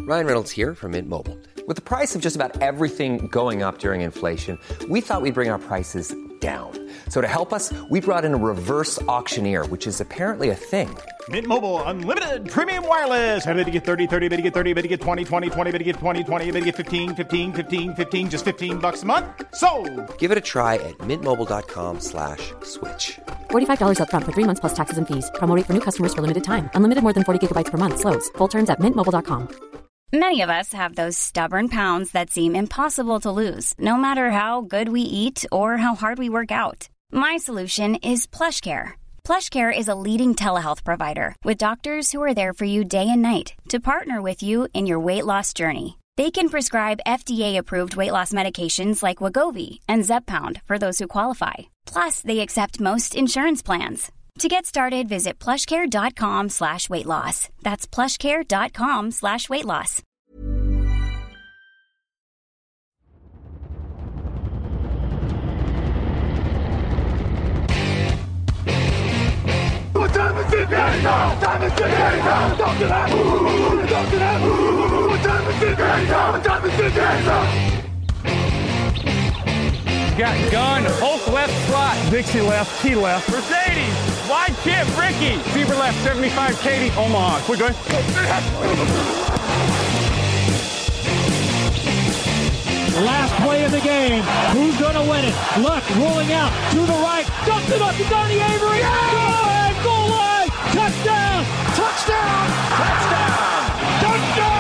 Ryan Reynolds here from Mint Mobile. With the price of just about everything going up during inflation, we thought we'd bring our prices down. So to help us, we brought in a reverse auctioneer, which is apparently a thing. Mint Mobile Unlimited Premium Wireless. How to get 30, 30, bit to get 30, bit to get 20, 20, 20, bit to get 20, 20, bit to get 15, 15, 15, 15, just $15 a month? Sold! Give it a try at mintmobile.com/switch. $45 up front for 3 months plus taxes and fees. Promo rate for new customers for limited time. Unlimited more than 40 gigabytes per month. Slows full terms at mintmobile.com. Many of us have those stubborn pounds that seem impossible to lose, no matter how good we eat or how hard we work out. My solution is PlushCare. PlushCare is a leading telehealth provider with doctors who are there for you day and night to partner with you in your weight loss journey. They can prescribe FDA-approved weight loss medications like Wegovy and Zepbound for those who qualify. Plus, they accept most insurance plans. To get started, visit plushcare.com/weightloss. That's plushcare.com/weightloss. What time is it now? Time is it now? Talk to that. Talk to that. What time is it now? What time is it now? Got gun, Hulk left slot, Dixie left, T left, Mercedes, wide chip, Ricky, Fever left, 75, Katie, Omaha. We're good. Last play of the game. Who's going to win it? Luck rolling out to the right. Dumps it up to Donnie Avery. Yeah! Goal line. Touchdown. Touchdown. Touchdown. Touchdown.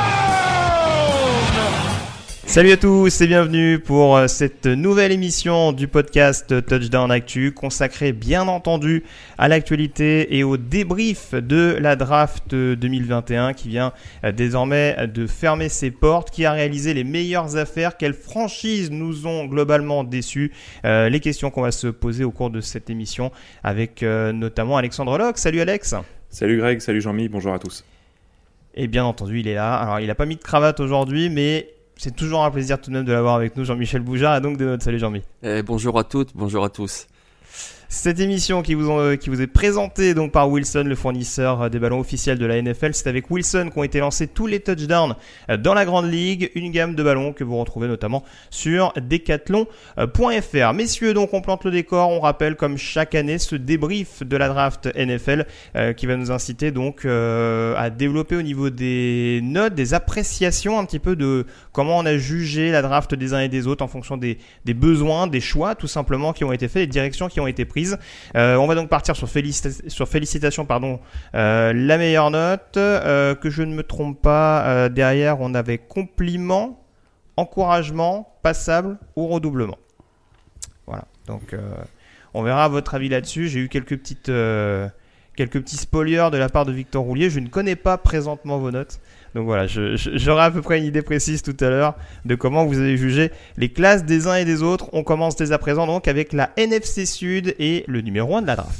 Salut à tous et bienvenue pour cette nouvelle émission du podcast Touchdown Actu consacrée bien entendu à l'actualité et au débrief de la draft 2021 qui vient désormais de fermer ses portes, qui a réalisé les meilleures affaires, quelles franchises nous ont globalement déçus, les questions qu'on va se poser au cours de cette émission avec notamment Alexandre Locke. Salut Alex. Salut Greg, salut Jean-Mi, bonjour à tous. Et bien entendu il est là, alors il n'a pas mis de cravate aujourd'hui mais c'est toujours un plaisir tout de même de l'avoir avec nous, Jean-Michel Boujard et donc de notre salut Jean-Mi. Bonjour à toutes, bonjour à tous. Cette émission qui vous est présentée donc par Wilson, le fournisseur des ballons officiels de la NFL. C'est avec Wilson qu'ont été lancés tous les touchdowns dans la Grande Ligue, une gamme de ballons que vous retrouvez notamment sur decathlon.fr. Messieurs, donc on plante le décor, on rappelle comme chaque année ce débrief de la draft NFL qui va nous inciter donc à développer au niveau des notes, des appréciations un petit peu de comment on a jugé la draft des uns et des autres en fonction des besoins, des choix tout simplement qui ont été faits, des directions qui ont été prises. On va donc partir sur félicitations, la meilleure note, que je ne me trompe pas, derrière on avait compliment, encouragement, passable ou redoublement. Voilà, donc on verra votre avis là-dessus. J'ai eu quelques petits spoilers de la part de Victor Roulier. Je ne connais pas présentement vos notes. Donc voilà, j'aurai à peu près une idée précise tout à l'heure de comment vous avez jugé les classes des uns et des autres. On commence dès à présent donc avec la NFC Sud et le numéro 1 de la draft.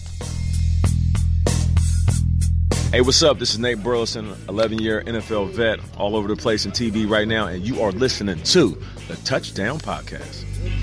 Hey, what's up? This is Nate Burleson, 11-year NFL vet, all over the place in TV right now, and you are listening to the Touchdown Podcast.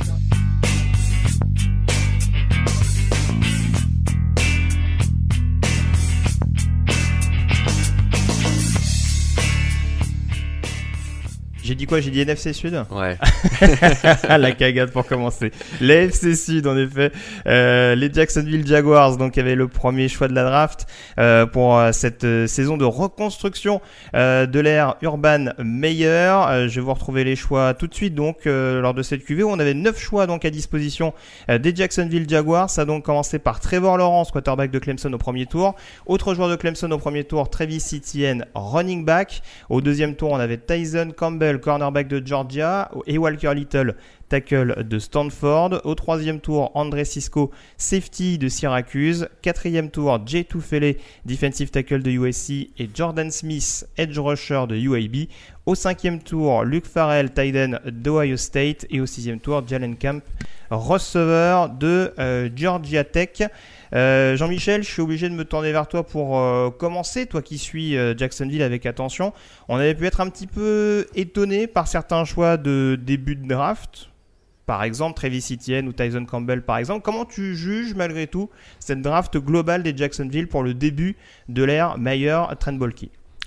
J'ai dit quoi? J'ai dit NFC Sud? Ouais. La cagade pour commencer. L'AFC Sud, en effet. Les Jacksonville Jaguars, donc, avaient le premier choix de la draft pour cette saison de reconstruction de l'ère Urban Meyer. Je vais vous retrouver les choix tout de suite, donc, lors de cette QV où on avait 9 choix donc à disposition des Jacksonville Jaguars. Ça a donc commencé par Trevor Lawrence, quarterback de Clemson au premier tour. Autre joueur de Clemson au premier tour, Travis Etienne, running back. Au deuxième tour, on avait Tyson Campbell, cornerback de Georgia, et Walker Little, tackle de Stanford. Au troisième tour, André Cisco, safety de Syracuse. Quatrième tour, Jay Tufele, defensive tackle de USC, et Jordan Smith, edge rusher de UAB. Au cinquième tour, Luke Farrell, tight end d'Ohio State. Et au sixième tour, Jalen Camp, receveur de Georgia Tech. Jean-Michel, je suis obligé de me tourner vers toi pour commencer, toi qui suis Jacksonville avec attention. On avait pu être un petit peu étonné par certains choix de début de draft, par exemple Travis Etienne ou Tyson Campbell par exemple. Comment tu juges malgré tout cette draft globale des Jacksonville pour le début de l'ère Meyer-Trent Baalke?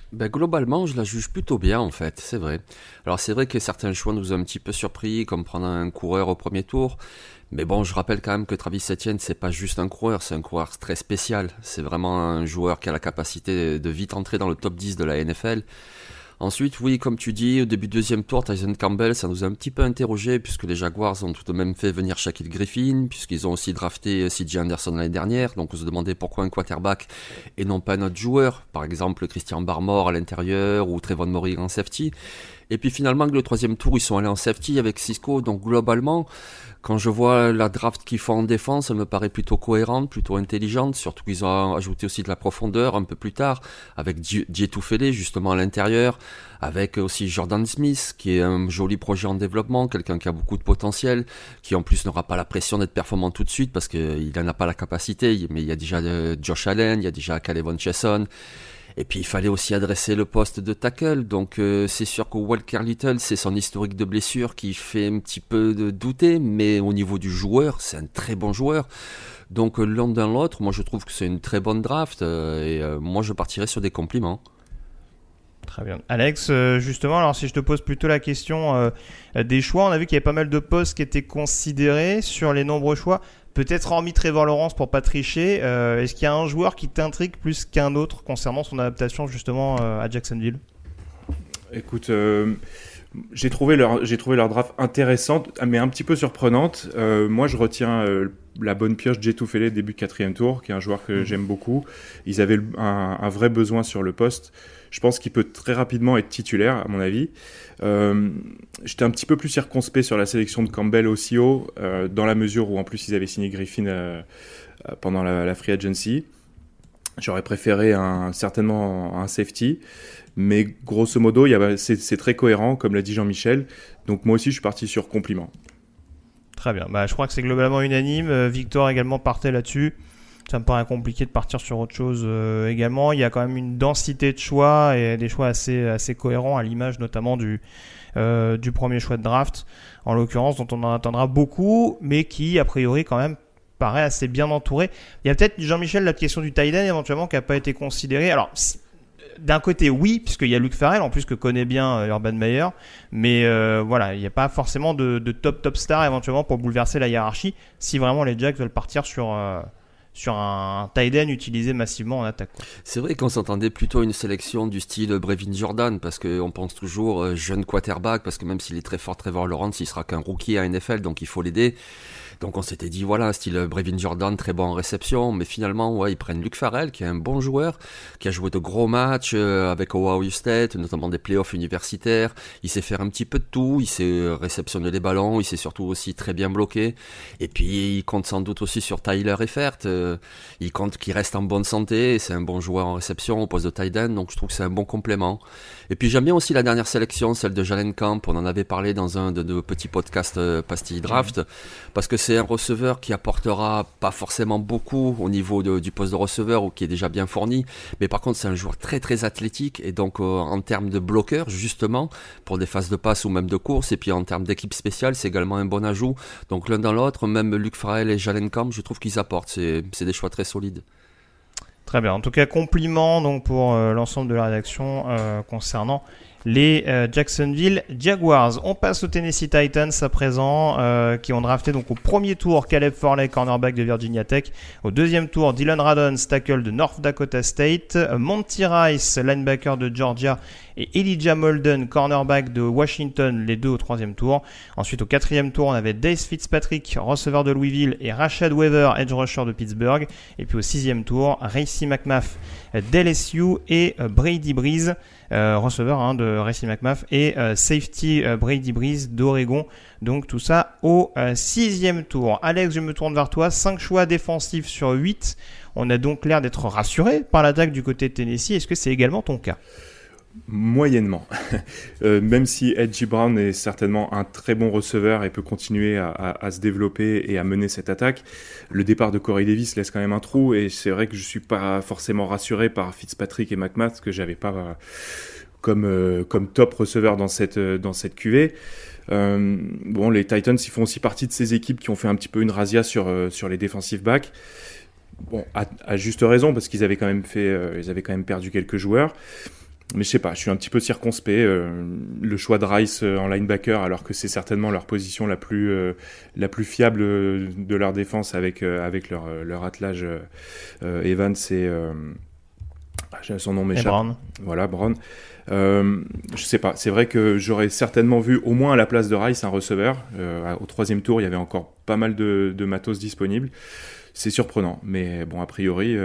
Globalement, je la juge plutôt bien en fait, c'est vrai. Alors c'est vrai que certains choix nous ont un petit peu surpris, comme prendre un coureur au premier tour. Mais bon, je rappelle quand même que Travis Etienne, c'est pas juste un coureur, c'est un coureur très spécial. C'est vraiment un joueur qui a la capacité de vite entrer dans le top 10 de la NFL. Ensuite, oui, comme tu dis, au début du deuxième tour, Tyson Campbell, ça nous a un petit peu interrogé puisque les Jaguars ont tout de même fait venir Shaquille Griffin, puisqu'ils ont aussi drafté C.J. Anderson l'année dernière. Donc on se demandait pourquoi un quarterback et non pas un autre joueur, par exemple Christian Barmore à l'intérieur ou Trevon Moehrig en safety. Et puis finalement, le troisième tour, ils sont allés en safety avec Cisco. Donc globalement, quand je vois la draft qu'ils font en défense, elle me paraît plutôt cohérente, plutôt intelligente. Surtout qu'ils ont ajouté aussi de la profondeur un peu plus tard, avec Djetufele justement à l'intérieur, avec aussi Jordan Smith, qui est un joli projet en développement, quelqu'un qui a beaucoup de potentiel, qui en plus n'aura pas la pression d'être performant tout de suite, parce qu'il n'en a pas la capacité. Mais il y a déjà Josh Allen, il y a déjà Calvin Chesson. Et puis il fallait aussi adresser le poste de tackle, donc c'est sûr que Walker Little, c'est son historique de blessure qui fait un petit peu de douter, mais au niveau du joueur, c'est un très bon joueur. Donc l'un dans l'autre, moi je trouve que c'est une très bonne draft, et moi je partirais sur des compliments. Très bien. Alex, justement, alors si je te pose plutôt la question des choix, on a vu qu'il y avait pas mal de postes qui étaient considérés sur les nombreux choix. Peut-être hormis Trevor Lawrence pour pas tricher, est-ce qu'il y a un joueur qui t'intrigue plus qu'un autre concernant son adaptation justement à Jacksonville ? Écoute, j'ai trouvé leur draft intéressante, mais un petit peu surprenante. Moi, je retiens la bonne pioche Djetufele début de 4e tour, qui est un joueur que j'aime beaucoup. Ils avaient un vrai besoin sur le poste. Je pense qu'il peut très rapidement être titulaire, à mon avis. J'étais un petit peu plus circonspect sur la sélection de Campbell aussi haut, dans la mesure où en plus ils avaient signé Griffin pendant la free agency. J'aurais préféré certainement un safety, mais grosso modo c'est très cohérent, comme l'a dit Jean-Michel. Donc moi aussi je suis parti sur compliment. Très bien, je crois que c'est globalement unanime. Victor également partait là-dessus. Ça me paraît compliqué de partir sur autre chose également. Il y a quand même une densité de choix et des choix assez cohérents, à l'image notamment du premier choix de draft, en l'occurrence, dont on en attendra beaucoup, mais qui, a priori, quand même, paraît assez bien entouré. Il y a peut-être, Jean-Michel, la question du tight end, éventuellement, qui n'a pas été considérée. Alors, d'un côté, oui, puisqu'il y a Luke Farrell, en plus que connaît bien Urban Meyer, mais voilà, il n'y a pas forcément de top star, éventuellement, pour bouleverser la hiérarchie, si vraiment les Jacks veulent partir sur un tight end utilisé massivement en attaque, quoi. C'est vrai qu'on s'entendait plutôt à une sélection du style Brevin Jordan, parce qu'on pense toujours jeune quarterback, parce que même s'il est très fort, Trevor Lawrence, il sera qu'un rookie à NFL, donc il faut l'aider. Donc on s'était dit, voilà, style Brevin Jordan, très bon en réception, mais finalement, ils prennent Luke Farrell, qui est un bon joueur, qui a joué de gros matchs avec Ohio State, notamment des playoffs universitaires. Il sait faire un petit peu de tout, il sait réceptionner les ballons, il sait surtout aussi très bien bloquer. Et puis il compte sans doute aussi sur Tyler Eifert, il compte qu'il reste en bonne santé, c'est un bon joueur en réception au poste de tight end, donc je trouve que c'est un bon complément. Et puis j'aime bien aussi la dernière sélection, celle de Jalen Camp, on en avait parlé dans un de nos petits podcasts Pastille Draft, parce que c'est un receveur qui apportera pas forcément beaucoup au niveau du poste de receveur, ou qui est déjà bien fourni, mais par contre c'est un joueur très très athlétique, et donc en termes de bloqueur justement, pour des phases de passe ou même de course, et puis en termes d'équipe spéciale, c'est également un bon ajout. Donc l'un dans l'autre, même Luke Farrell et Jalen Camp, je trouve qu'ils apportent, c'est des choix très solides. Très bien. En tout cas, compliment donc pour l'ensemble de la rédaction concernant les Jacksonville Jaguars. On passe aux Tennessee Titans à présent, qui ont drafté donc au premier tour Caleb Farley, cornerback de Virginia Tech. Au deuxième tour, Dylan Radon, tackle de North Dakota State. Monty Rice, linebacker de Georgia. Et Elijah Molden, cornerback de Washington, les deux au troisième tour. Ensuite, au quatrième tour, on avait Dez Fitzpatrick, receveur de Louisville, et Rashad Weaver, edge rusher de Pittsburgh. Et puis au sixième tour, Racey McMath d'LSU et Brady Breeze, receveur de Racey McMath, et safety Brady Breeze d'Oregon. Donc tout ça au sixième tour. Alex, je me tourne vers toi. 5 choix défensifs sur 8. On a donc l'air d'être rassuré par l'attaque du côté de Tennessee. Est-ce que c'est également ton cas ? Moyennement. Même si A.J. Brown est certainement un très bon receveur et peut continuer à se développer et à mener cette attaque, le départ de Corey Davis laisse quand même un trou, et c'est vrai que je ne suis pas forcément rassuré par Fitzpatrick et McMath, que je n'avais pas comme top receveur dans cette cuvée. Les Titans, ils font aussi partie de ces équipes qui ont fait un petit peu une razzia sur les defensive backs. Bon, à juste raison, parce qu'ils avaient quand même perdu quelques joueurs. je sais pas, je suis un petit peu circonspect. Le choix de Rice en linebacker, alors que c'est certainement leur position la plus fiable de leur défense avec leur attelage Evans et j'ai son nom m'échappe. Brown. Voilà, Brown. Je sais pas, c'est vrai que j'aurais certainement vu au moins à la place de Rice un receveur. Au 3e tour, il y avait encore pas mal de matos disponibles. C'est surprenant, mais bon, a priori,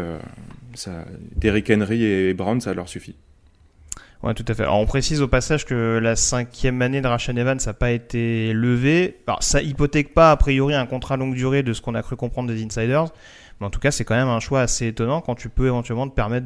Derrick Henry et Brown, ça leur suffit. Ouais, tout à fait. Alors, on précise au passage que la 5e année de Rashaan Evans n'a pas été levée. Alors, ça hypothèque pas, a priori, un contrat longue durée de ce qu'on a cru comprendre des insiders. Mais en tout cas, c'est quand même un choix assez étonnant quand tu peux éventuellement te permettre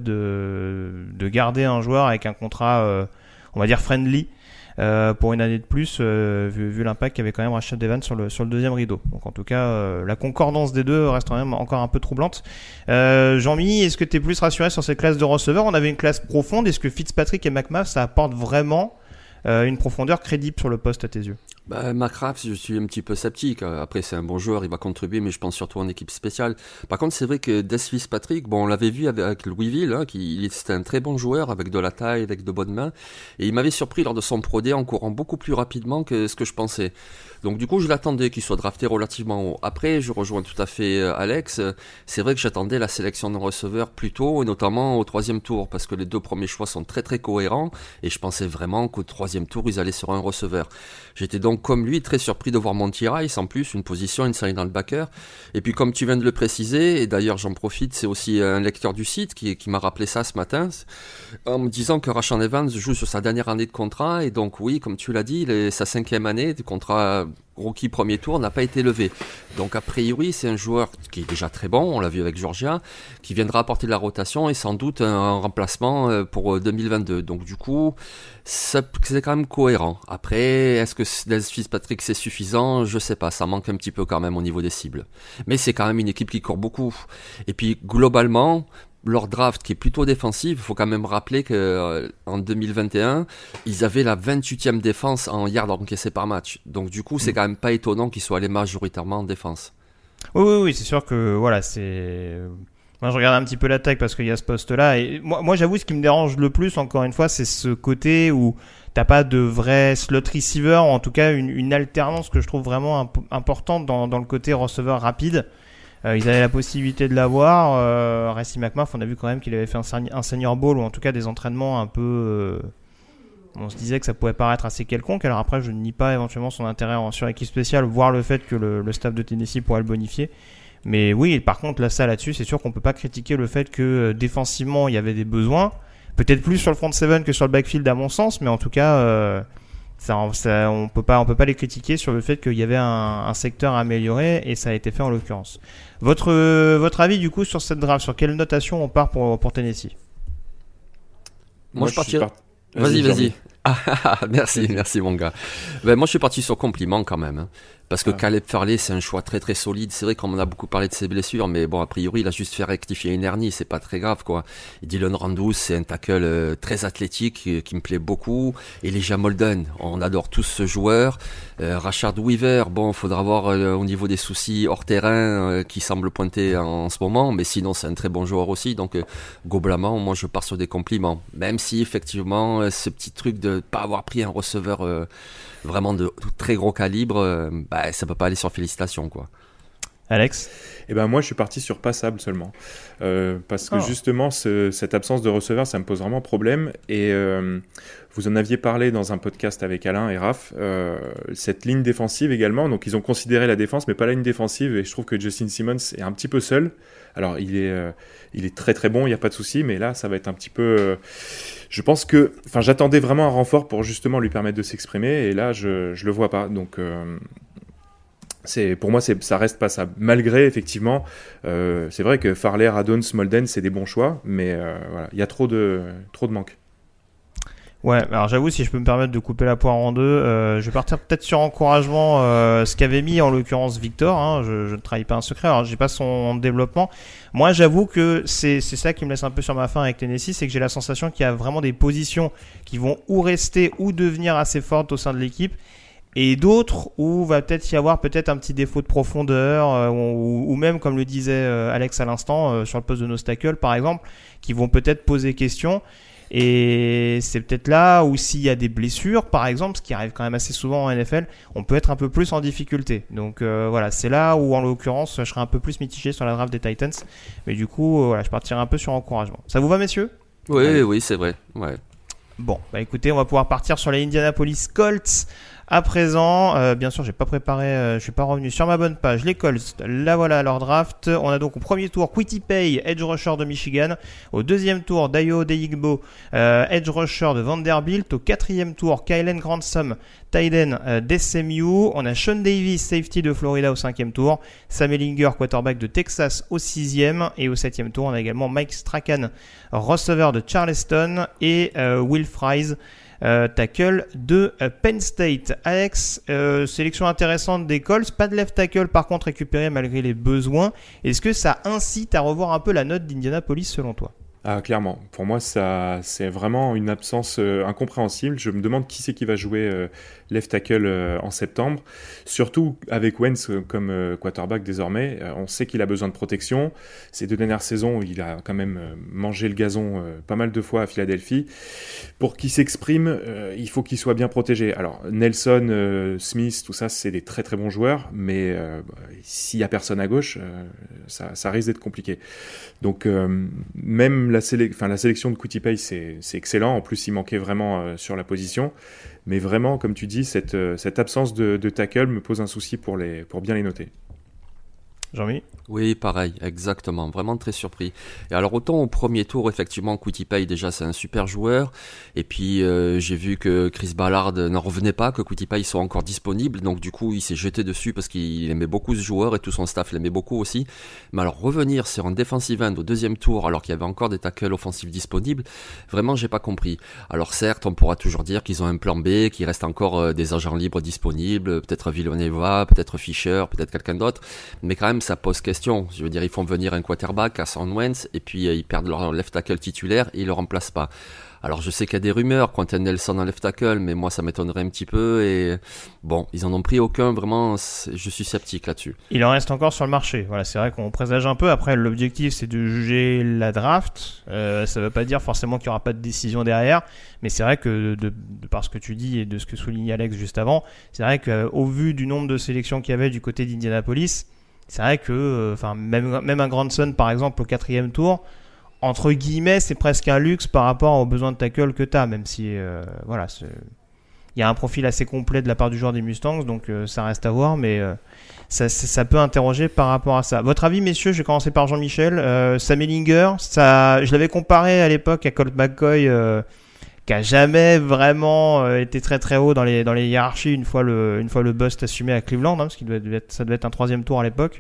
de garder un joueur avec un contrat, on va dire, friendly, pour une année de plus, vu l'impact qu'avait quand même Rashaan Evans sur le deuxième rideau. Donc en tout cas, la concordance des deux reste quand même encore un peu troublante. Jean-Mi, est-ce que tu es plus rassuré sur cette classe de receveurs? On avait une classe profonde. Est-ce que Fitzpatrick et McMath, ça apporte vraiment une profondeur crédible sur le poste à tes yeux? McMath, je suis un petit peu sceptique. Après, c'est un bon joueur, il va contribuer, mais je pense surtout en équipe spéciale. Par contre, c'est vrai que Des Fitzpatrick, on l'avait vu avec Louisville, c'était un très bon joueur, avec de la taille, avec de bonnes mains, et il m'avait surpris lors de son Pro Day en courant beaucoup plus rapidement que ce que je pensais. Donc du coup, je l'attendais qu'il soit drafté relativement haut. Après, je rejoins tout à fait Alex. C'est vrai que j'attendais la sélection d'un receveur plus tôt, et notamment au 3e tour, parce que les 2 premiers choix sont très très cohérents, et je pensais vraiment qu'au 3e tour, ils allaient sur un receveur. J'étais donc, comme lui, très surpris de voir Monty Rice, en plus, une position inside linebacker. Et puis, comme tu viens de le préciser, et d'ailleurs j'en profite, c'est aussi un lecteur du site qui m'a rappelé ça ce matin, en me disant que Rashaan Evans joue sur sa dernière année de contrat, et donc oui, comme tu l'as dit, sa 5e année de contrat rookie 1er tour n'a pas été levé. Donc a priori, c'est un joueur qui est déjà très bon, on l'a vu avec Georgia, qui viendra apporter de la rotation et sans doute un remplacement pour 2022. Donc du coup, c'est quand même cohérent. Après, est-ce que Des Fitzpatrick c'est suffisant? Je sais pas, ça manque un petit peu quand même au niveau des cibles. Mais c'est quand même une équipe qui court beaucoup. Et puis globalement, leur draft qui est plutôt défensif, il faut quand même rappeler qu'en 2021, ils avaient la 28e défense en yards encaissés par match. Donc du coup, c'est quand même pas étonnant qu'ils soient allés majoritairement en défense. Oui, c'est sûr que voilà, c'est... Moi, je regarde un petit peu l'attaque parce qu'il y a ce poste-là. Et moi, j'avoue, ce qui me dérange le plus, encore une fois, c'est ce côté où t'as pas de vrai slot receiver, ou en tout cas une alternance que je trouve vraiment importante dans le côté receveur rapide. Ils avaient la possibilité de l'avoir. Racey McMath, on a vu quand même qu'il avait fait un senior bowl, ou en tout cas des entraînements un peu... on se disait que ça pouvait paraître assez quelconque. Alors après, je ne nie pas éventuellement son intérêt sur l'équipe spéciale, voire le fait que le staff de Tennessee pourrait le bonifier. Mais oui, par contre, là-dessus, c'est sûr qu'on peut pas critiquer le fait que défensivement, il y avait des besoins. Peut-être plus sur le front seven que sur le backfield, à mon sens, mais en tout cas... on peut pas les critiquer sur le fait qu'il y avait un secteur à améliorer, et ça a été fait en l'occurrence. Votre avis du coup sur cette draft, sur quelle notation on part pour Tennessee? Moi je partirais. Vas-y. Merci mon gars. Moi je suis parti sur compliment quand même. Parce que Caleb Farley, c'est un choix très très solide. C'est vrai qu'on en a beaucoup parlé de ses blessures, mais bon, a priori, il a juste fait rectifier une hernie, c'est pas très grave, quoi. Et Dylan Randus, c'est un tackle très athlétique qui me plaît beaucoup. Et Elijah Molden, on adore tous ce joueur. Rashard Weaver, bon, faudra voir au niveau des soucis hors terrain qui semblent pointer en ce moment, mais sinon, c'est un très bon joueur aussi. Donc, globalement, moi, je pars sur des compliments. Même si, effectivement, ce petit truc de pas avoir pris un receveur vraiment de très gros calibre, ça peut pas aller sur félicitations, quoi. Alex? Moi je suis parti sur passable seulement parce que justement cette absence de receveur, ça me pose vraiment problème. Et vous en aviez parlé dans un podcast avec Alain et Raph, cette ligne défensive également. Donc ils ont considéré la défense mais pas la ligne défensive, et je trouve que Justin Simmons est un petit peu seul. Alors il est très très bon, il n'y a pas de souci, mais là ça va être un petit peu je pense que j'attendais vraiment un renfort pour justement lui permettre de s'exprimer, et là je le vois pas. Donc pour moi, ça reste pas ça. Malgré, effectivement, c'est vrai que Farley, Radon, Molden, c'est des bons choix, mais voilà, il y a trop de manques. Ouais, alors j'avoue, si je peux me permettre de couper la poire en deux, je vais partir peut-être sur encouragement, ce qu'avait mis en l'occurrence Victor, hein, je ne trahis pas un secret, alors j'ai pas son développement. Moi, j'avoue que c'est ça qui me laisse un peu sur ma faim avec Tennessee, c'est que j'ai la sensation qu'il y a vraiment des positions qui vont ou rester ou devenir assez fortes au sein de l'équipe, et d'autres où va peut-être y avoir un petit défaut de profondeur, ou même, comme le disait Alex à l'instant, sur le poste de nose tackle par exemple, qui vont peut-être poser question. Et c'est peut-être là où s'il y a des blessures, par exemple, ce qui arrive quand même assez souvent en NFL, on peut être un peu plus en difficulté. Donc voilà, c'est là où en l'occurrence, je serais un peu plus mitigé sur la draft des Titans. Mais du coup, voilà, je partirai un peu sur encouragement. Ça vous va, messieurs ? Oui, c'est vrai. Ouais. Bon, bah écoutez, on va pouvoir partir sur les Indianapolis Colts. À présent, bien sûr, j'ai pas préparé, je suis pas revenu sur ma bonne page. Les Colts, là voilà leur draft. On a donc au premier tour Kwity Paye, edge rusher de Michigan. Au deuxième tour, Dayo Odeyingbo, edge rusher de Vanderbilt. Au quatrième tour, Kylen Grantham, tight end d'SMU. On a Sean Davis, safety de Florida au cinquième tour. Sam Ehlinger, quarterback de Texas au sixième. Et au septième tour, on a également Mike Strachan, receveur de Charleston. Et Will Fries, tackle de Penn State. Alex, sélection intéressante des Colts, pas de left tackle par contre récupéré malgré les besoins. Est-ce que ça incite à revoir un peu la note d'Indianapolis selon toi ? Ah, clairement. Pour moi, ça, c'est vraiment une absence incompréhensible. Je me demande qui c'est qui va jouer left tackle en septembre. Surtout avec Wentz comme quarterback désormais. On sait qu'il a besoin de protection. Ces 2 dernières saisons, il a quand même mangé le gazon pas mal de fois à Philadelphie. Pour qu'il s'exprime, il faut qu'il soit bien protégé. Alors, Nelson, Smith, tout ça, c'est des très très bons joueurs. Mais s'il n'y a personne à gauche, ça risque d'être compliqué. Donc, même la sélection de Kwity Paye, c'est excellent. En plus, il manquait vraiment sur la position. Mais vraiment, comme tu dis, cette absence de tackle me pose un souci pour bien les noter. Jean-Mi ? Oui, pareil, exactement. Vraiment très surpris. Et alors, autant au premier tour, effectivement, Kwity Paye, déjà, c'est un super joueur. Et puis, j'ai vu que Chris Ballard n'en revenait pas, que Kwity Paye soit encore disponible. Donc, du coup, il s'est jeté dessus parce qu'il aimait beaucoup ce joueur et tout son staff l'aimait beaucoup aussi. Mais alors, revenir sur un defensive end au deuxième tour, alors qu'il y avait encore des tackles offensifs disponibles, vraiment, j'ai pas compris. Alors, certes, on pourra toujours dire qu'ils ont un plan B, qu'il reste encore des agents libres disponibles, peut-être Villanueva, peut-être Fisher, peut-être quelqu'un d'autre. Mais quand même, ça pose question. Je veux dire, ils font venir un quarterback à Son Wentz et puis ils perdent leur left tackle titulaire et ils le remplacent pas. Alors je sais qu'il y a des rumeurs, Quentin Nelson en left tackle, mais moi ça m'étonnerait un petit peu et bon, ils en ont pris aucun, vraiment, je suis sceptique là-dessus. Il en reste encore sur le marché, voilà, c'est vrai qu'on présage un peu, après l'objectif c'est de juger la draft, ça veut pas dire forcément qu'il y aura pas de décision derrière, mais c'est vrai que de par ce que tu dis et de ce que soulignait Alex juste avant, c'est vrai qu'au vu du nombre de sélections qu'il y avait du côté d'Indianapolis, c'est vrai que même un Grantham par exemple au quatrième tour, entre guillemets c'est presque un luxe par rapport aux besoins de tackle que tu as, même si voilà, il y a un profil assez complet de la part du joueur des Mustangs, donc ça reste à voir, mais ça peut interroger par rapport à ça. Votre avis, messieurs? Je vais commencer par Jean-Michel. Sam Ehlinger, je l'avais comparé à l'époque à Colt McCoy, qui a jamais vraiment été très très haut dans les hiérarchies une fois le bust assumé à Cleveland, hein, parce qu'il ça devait être un 3e tour à l'époque.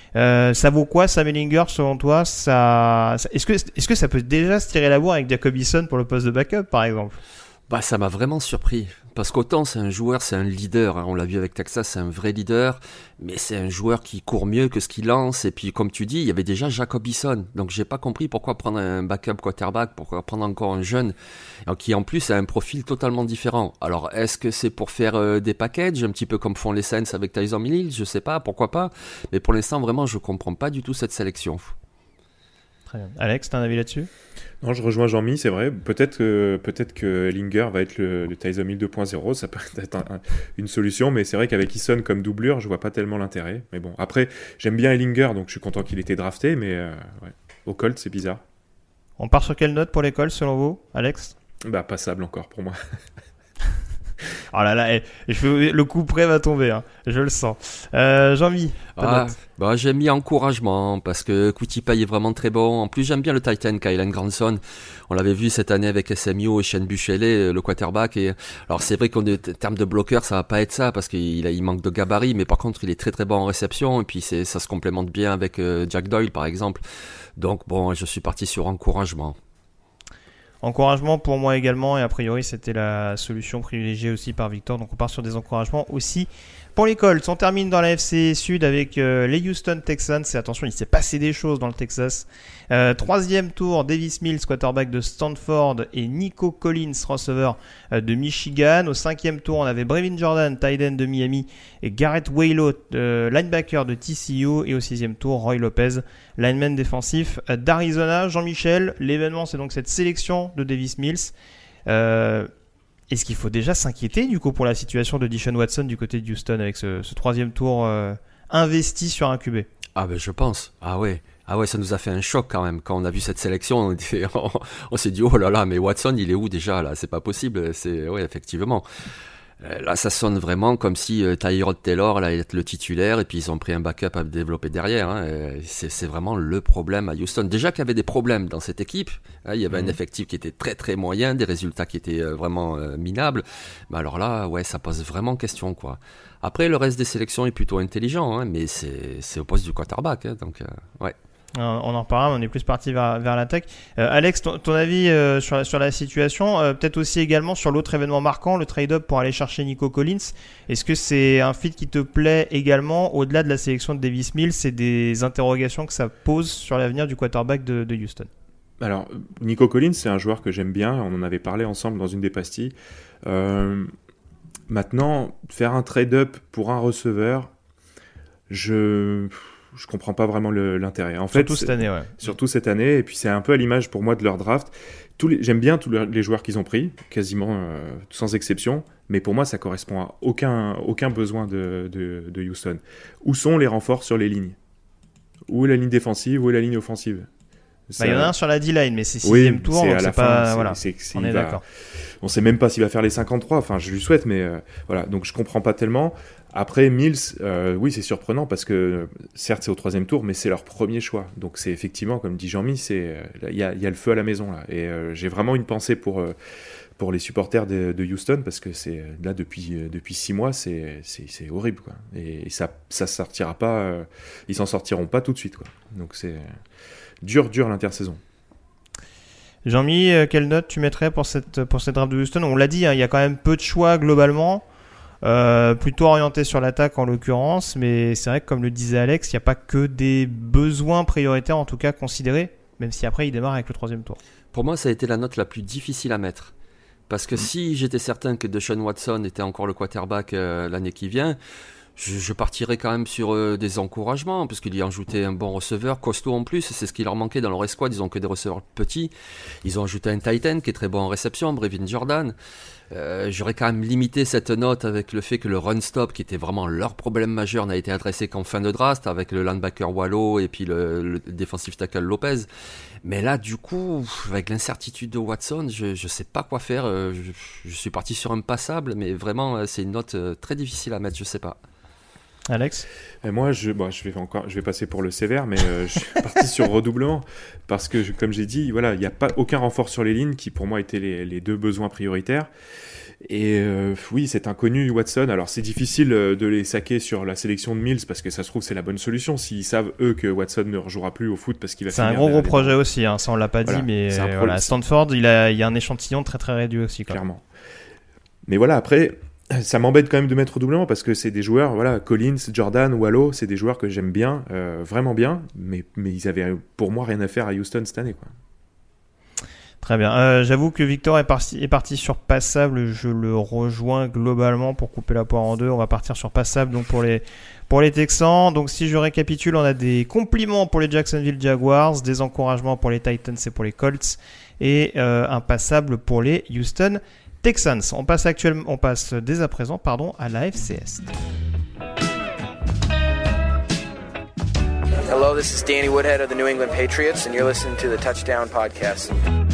Ça vaut quoi Sam Ehlinger selon toi? Est-ce que ça peut déjà se tirer la bourre avec Jacob Eason pour le poste de backup par exemple? Bah, ça m'a vraiment surpris. Parce qu'autant c'est un joueur, c'est un leader, hein, on l'a vu avec Texas, c'est un vrai leader, mais c'est un joueur qui court mieux que ce qu'il lance, et puis comme tu dis, il y avait déjà Jacob Eason, donc j'ai pas compris pourquoi prendre un backup quarterback, pourquoi prendre encore un jeune, qui en plus a un profil totalement différent. Alors est-ce que c'est pour faire des packages, un petit peu comme font les Saints avec Tyson Hill, je sais pas, pourquoi pas, mais pour l'instant vraiment je comprends pas du tout cette sélection. Très bien. Alex, t'as un avis là-dessus? Non, je rejoins Jean-Mi, c'est vrai. Peut-être que Ehlinger va être le Tyson Hill 2.0, ça peut être une solution, mais c'est vrai qu'avec Eason comme doublure, je vois pas tellement l'intérêt. Mais bon, après, j'aime bien Ehlinger, donc je suis content qu'il ait été drafté, mais ouais. Au Colts, c'est bizarre. On part sur quelle note pour les Colts selon vous, Alex? Bah, passable encore pour moi. Oh là là, le coup près va tomber, hein, je le sens. Jean-Mi, j'ai mis encouragement parce que Kwity Paye est vraiment très bon. En plus, j'aime bien le Titan Kylen Grantham. On l'avait vu cette année avec SMU et Shane Buechele, le quarterback. Et alors c'est vrai qu'en termes de bloqueur, ça va pas être ça parce qu'il manque de gabarit, mais par contre, il est très très bon en réception et puis ça se complémente bien avec Jack Doyle par exemple. Donc bon, je suis parti sur encouragement. Encouragement pour moi également, et a priori c'était la solution privilégiée aussi par Victor, donc on part sur des encouragements aussi pour les Colts. On termine dans la FC Sud avec les Houston Texans, et attention, il s'est passé des choses dans le Texas. 3e tour, Davis Mills, quarterback de Stanford, et Nico Collins, receveur de Michigan. Au 5e tour, on avait Brevin Jordan, tight end de Miami, et Garrett Waylo, linebacker de TCU, et au 6e tour, Roy Lopez, lineman défensif d'Arizona. Jean-Michel, l'événement, c'est donc cette sélection de Davis Mills. Est-ce qu'il faut déjà s'inquiéter du coup pour la situation de Deshaun Watson du côté de Houston avec ce 3e tour investi sur un QB? Ah ben je pense. Ah ouais, ça nous a fait un choc quand même. Quand on a vu cette sélection, on s'est dit, oh là là, mais Watson, il est où déjà là? C'est pas possible. Ouais, effectivement. Là, ça sonne vraiment comme si Tyrod Taylor allait être le titulaire et puis ils ont pris un backup à développer derrière. Hein. C'est vraiment le problème à Houston. Déjà qu'il y avait des problèmes dans cette équipe. Hein, il y avait un effectif qui était très très moyen, des résultats qui étaient vraiment minables. Mais alors là, ouais, ça pose vraiment question, quoi. Après, le reste des sélections est plutôt intelligent, hein, mais c'est au poste du quarterback. Hein, donc, ouais. On en reparlera, on est plus parti vers l'attaque. Alex, ton avis sur la situation, peut-être aussi également sur l'autre événement marquant, le trade-up pour aller chercher Nico Collins. Est-ce que c'est un fit qui te plaît également au-delà de la sélection de Davis Mills? C'est des interrogations que ça pose sur l'avenir du quarterback de Houston. Alors, Nico Collins, c'est un joueur que j'aime bien. On en avait parlé ensemble dans une des pastilles. Maintenant, faire un trade-up pour un receveur, je comprends pas vraiment l'intérêt. En fait, surtout cette année, ouais. Surtout cette année, et puis c'est un peu à l'image pour moi de leur draft. J'aime bien tous les joueurs qu'ils ont pris, quasiment sans exception, mais pour moi ça correspond à aucun besoin de Houston. Où sont les renforts sur les lignes? Où est la ligne défensive? Où est la ligne offensive? Il y en a un sur la D-line, mais c'est 6e tour, donc c'est pas... Voilà, on est d'accord. On sait même pas s'il va faire les 53, enfin je lui souhaite, mais voilà, donc je comprends pas tellement. Après, Mills, oui, c'est surprenant parce que, certes, c'est au 3e tour, mais c'est leur premier choix. Donc, c'est effectivement, comme dit Jean-Mi, il y a le feu à la maison, là. Et j'ai vraiment une pensée pour les supporters de Houston parce que c'est là, depuis 6 mois, c'est horrible, quoi. Et ça sortira pas, ils s'en sortiront pas tout de suite, quoi. Donc, c'est dur l'intersaison. Jean-Mi, quelle note tu mettrais pour cette draft de Houston? On l'a dit, hein, il y a quand même peu de choix globalement. Plutôt orienté sur l'attaque en l'occurrence, mais c'est vrai que comme le disait Alex, il n'y a pas que des besoins prioritaires en tout cas considérés, même si après il démarre avec le 3e tour. Pour moi ça a été la note la plus difficile à mettre, parce que si j'étais certain que Deshaun Watson était encore le quarterback l'année qui vient, je partirais quand même sur des encouragements, parce qu'il y a ajouté un bon receveur, costaud en plus, c'est ce qui leur manquait dans leur escouade, ils ont que des receveurs petits, ils ont ajouté un tight end qui est très bon en réception, Brevin Jordan. J'aurais quand même limité cette note avec le fait que le run stop, qui était vraiment leur problème majeur, n'a été adressé qu'en fin de draft avec le linebacker Wallow et puis le defensive tackle Lopez. Mais là, du coup, avec l'incertitude de Watson, je sais pas quoi faire. Je suis parti sur un passable, mais vraiment, c'est une note très difficile à mettre, je sais pas. Alex? Moi, je vais passer pour le sévère, mais je suis parti sur redoublement parce que, comme j'ai dit, voilà, il n'y a pas aucun renfort sur les lignes qui, pour moi, étaient les deux besoins prioritaires. Et oui, cet inconnu Watson. Alors, c'est difficile de les saquer sur la sélection de Mills parce que ça se trouve c'est la bonne solution s'ils savent eux que Watson ne rejouera plus au foot parce qu'il va. C'est un gros projet aussi. Hein, ça on l'a pas dit, mais voilà, à Stanford, il y a un échantillon très très réduit aussi. Clairement. Mais voilà, après. Ça m'embête quand même de mettre redoublement parce que c'est des joueurs, voilà, Collins, Jordan, Wallow, c'est des joueurs que j'aime bien, vraiment bien, mais ils avaient pour moi rien à faire à Houston cette année, quoi. Très bien. J'avoue que Victor est parti sur passable. Je le rejoins globalement pour couper la poire en deux. On va partir sur passable donc pour les Texans. Donc si je récapitule, on a des compliments pour les Jacksonville Jaguars, des encouragements pour les Titans et pour les Colts, et un passable pour les Houston Texans. On passe dès à présent à la FC Est. Hello, this is Danny Woodhead of the New England Patriots, and you're listening to the Touchdown Podcast.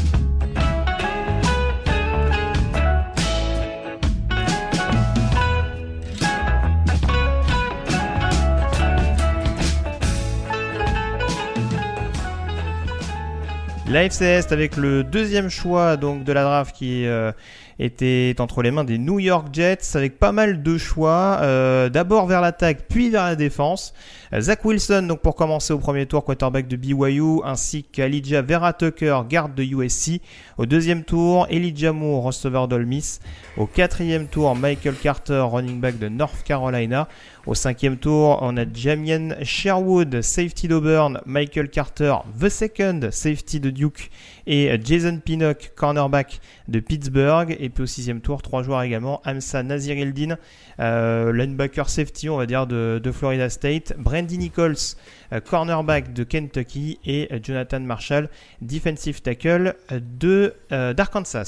L'AFC Est avec le deuxième choix donc de la draft qui était entre les mains des New York Jets avec pas mal de choix, d'abord vers l'attaque puis vers la défense. Zach Wilson donc pour commencer au premier tour, quarterback de BYU, ainsi qu'Alijah Vera Tucker, garde de USC. Au deuxième tour, Elijah Moore, receveur d'Ole Miss. Au quatrième tour, Michael Carter, running back de North Carolina. Au cinquième tour, on a Jamien Sherwood, safety d'Auburn, Michael Carter, the second, safety de Duke, et Jason Pinnock, cornerback de Pittsburgh. Et puis au 6e tour, 3 joueurs également. Hamza Nasir-Eldin, linebacker safety, on va dire, de Florida State. Brandy Nichols, cornerback de Kentucky. Et Jonathan Marshall, defensive tackle d'Arkansas.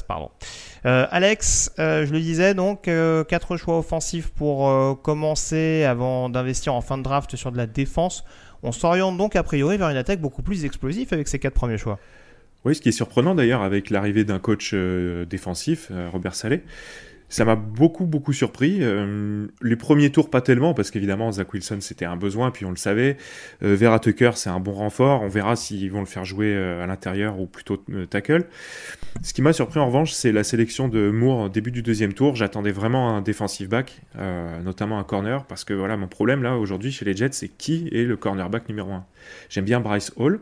Alex, je le disais, donc 4 choix offensifs pour commencer avant d'investir en fin de draft sur de la défense. On s'oriente donc a priori vers une attaque beaucoup plus explosive avec ces 4 premiers choix. Oui, ce qui est surprenant d'ailleurs avec l'arrivée d'un coach défensif, Robert Saleh, ça m'a beaucoup surpris. Les premiers tours pas tellement, parce qu'évidemment Zach Wilson c'était un besoin, puis on le savait. Vera Tucker c'est un bon renfort, on verra s'ils vont le faire jouer à l'intérieur ou plutôt tackle. Ce qui m'a surpris en revanche, c'est la sélection de Moore au début du 2e tour. J'attendais vraiment un defensive back, notamment un corner, parce que voilà, mon problème là aujourd'hui chez les Jets, c'est qui est le cornerback numéro 1. J'aime bien Bryce Hall,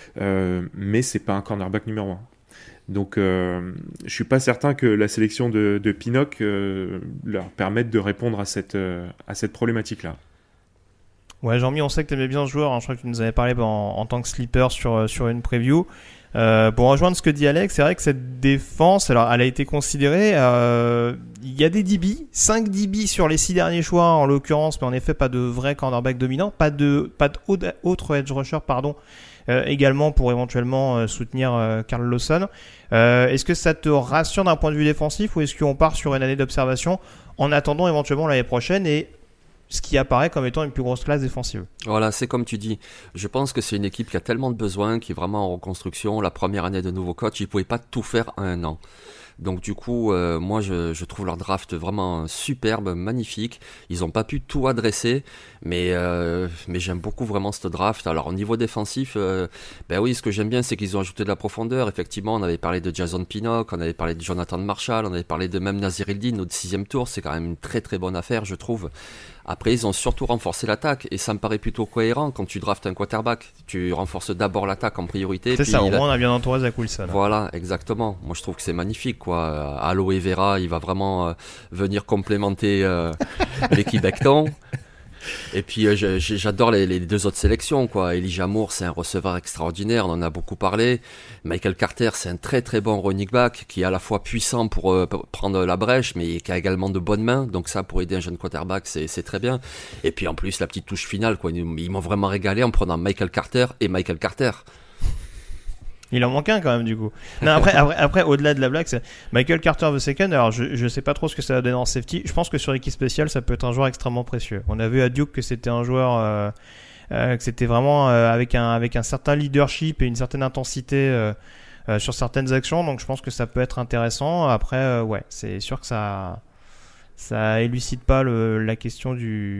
mais c'est pas un cornerback numéro 1. Donc je suis pas certain que la sélection de Pinnock leur permette de répondre à cette problématique-là. Ouais, Jean-Mi, on sait que tu aimais bien ce joueur, hein. Je crois que tu nous avais parlé en tant que sleeper sur une preview. Pour rejoindre ce que dit Alex, c'est vrai que cette défense, alors elle a été considérée, il y a des DB, 5 DB sur les 6 derniers choix en l'occurrence, mais en effet pas de vrai cornerback dominant, pas d'autres edge rusher, également pour éventuellement soutenir Carl Lawson. Est-ce que ça te rassure d'un point de vue défensif ou est-ce qu'on part sur une année d'observation en attendant éventuellement l'année prochaine et ce qui apparaît comme étant une plus grosse classe défensive? Voilà, c'est comme tu dis. Je pense que c'est une équipe qui a tellement de besoins, qui est vraiment en reconstruction. La première année de nouveau coach, ils ne pouvaient pas tout faire en un an. Donc du coup, moi je trouve leur draft vraiment superbe, magnifique. Ils n'ont pas pu tout adresser, mais j'aime beaucoup vraiment cette draft. Alors au niveau défensif, oui, ce que j'aime bien, c'est qu'ils ont ajouté de la profondeur. Effectivement, on avait parlé de Jason Pinnock, on avait parlé de Jonathan Marshall, on avait parlé de même Nasir-Eldin au 6e tour. C'est quand même une très très bonne affaire, je trouve. Après, ils ont surtout renforcé l'attaque et ça me paraît plutôt cohérent quand tu draftes un quarterback. Tu renforces d'abord l'attaque en priorité. C'est puis ça, au moins on a bien entouré Zach Wilson. Voilà, exactement. Moi, je trouve que c'est magnifique, quoi. Aloe Vera, il va vraiment venir complémenter l'équipe Becton. Et puis j'adore les 2 autres sélections, quoi. Elijah Moore, c'est un receveur extraordinaire, on en a beaucoup parlé. Michael Carter, c'est un très très bon running back qui est à la fois puissant pour prendre la brèche, mais qui a également de bonnes mains. Donc ça, pour aider un jeune quarterback, c'est très bien. Et puis en plus, la petite touche finale, quoi. Ils m'ont vraiment régalé en prenant Michael Carter et Michael Carter. Il en manque un quand même du coup. Non, après au-delà de la blague, c'est Michael Carter the second. Alors je sais pas trop ce que ça va donner en safety. Je pense que sur l'équipe spéciale, ça peut être un joueur extrêmement précieux. On a vu à Duke que c'était un joueur que c'était vraiment avec un certain leadership et une certaine intensité sur certaines actions. Donc je pense que ça peut être intéressant. Après ouais, c'est sûr que ça élucide pas la question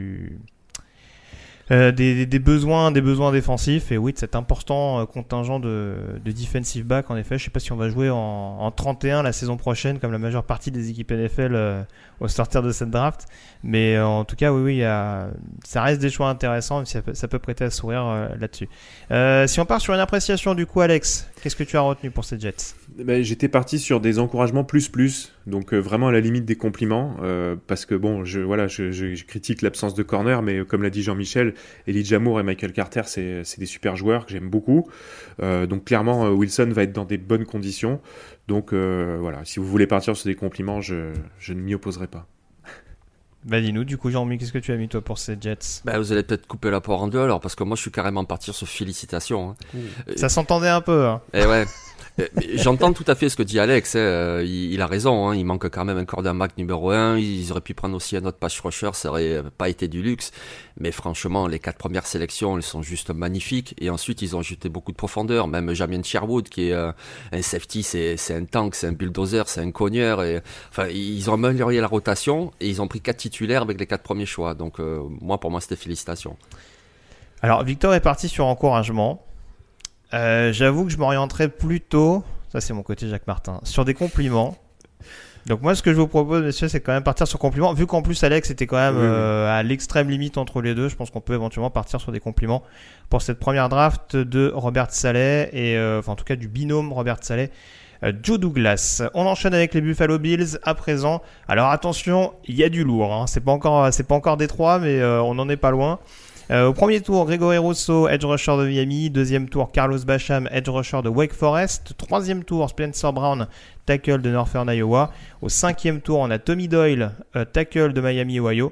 des besoins défensifs et oui de cet important contingent de defensive back. En effet, je sais pas si on va jouer en 31 la saison prochaine comme la majeure partie des équipes NFL au sortir de cette draft, mais en tout cas oui ça reste des choix intéressants, ça peut prêter à sourire là-dessus. Si on part sur une appréciation du coup, Alex, qu'est-ce que tu as retenu pour ces Jets? J'étais parti sur des encouragements plus, donc vraiment à la limite des compliments, parce que bon, je critique l'absence de corner, mais comme l'a dit Jean-Michel, Elijah Moore et Michael Carter, c'est des super joueurs que j'aime beaucoup. Donc clairement, Wilson va être dans des bonnes conditions. Donc voilà, si vous voulez partir sur des compliments, je ne m'y opposerai pas. Bah dis-nous, du coup Jean-Mi, qu'est-ce que tu as mis toi pour ces Jets? Vous allez peut-être couper la poire en deux alors, parce que moi je suis carrément parti sur félicitations. Hein. Ça s'entendait un peu. Hein. Et ouais. J'entends tout à fait ce que dit Alex, il a raison, hein, il manque quand même un quarterback numéro 1, ils auraient pu prendre aussi un autre pass rusher, ça aurait pas été du luxe, mais franchement les 4 premières sélections elles sont juste magnifiques, et ensuite ils ont ajouté beaucoup de profondeur, même Jamien Sherwood qui est un safety, c'est un tank, c'est un bulldozer, c'est un cogneur, et enfin ils ont amélioré la rotation et ils ont pris 4 titulaires avec les 4 premiers choix, donc pour moi c'était félicitations. Alors Victor est parti sur encouragement. J'avoue que je m'orienterais plutôt, ça c'est mon côté Jacques Martin, sur des compliments. Donc moi ce que je vous propose, messieurs, c'est quand même partir sur compliments. Vu qu'en plus Alex était quand même à l'extrême limite entre les deux, je pense qu'on peut éventuellement partir sur des compliments pour cette première draft de Robert Saleh et en tout cas du binôme Robert Saleh, Joe Douglas. On enchaîne avec les Buffalo Bills à présent. Alors attention, il y a du lourd, hein. C'est pas encore Détroit, mais on n'en est pas loin. Au premier tour, Gregory Rousseau, edge rusher de Miami. Deuxième tour, Carlos Basham, edge rusher de Wake Forest. Troisième tour, Spencer Brown, tackle de Northern Iowa. Au cinquième tour, on a Tommy Doyle, tackle de Miami, Ohio.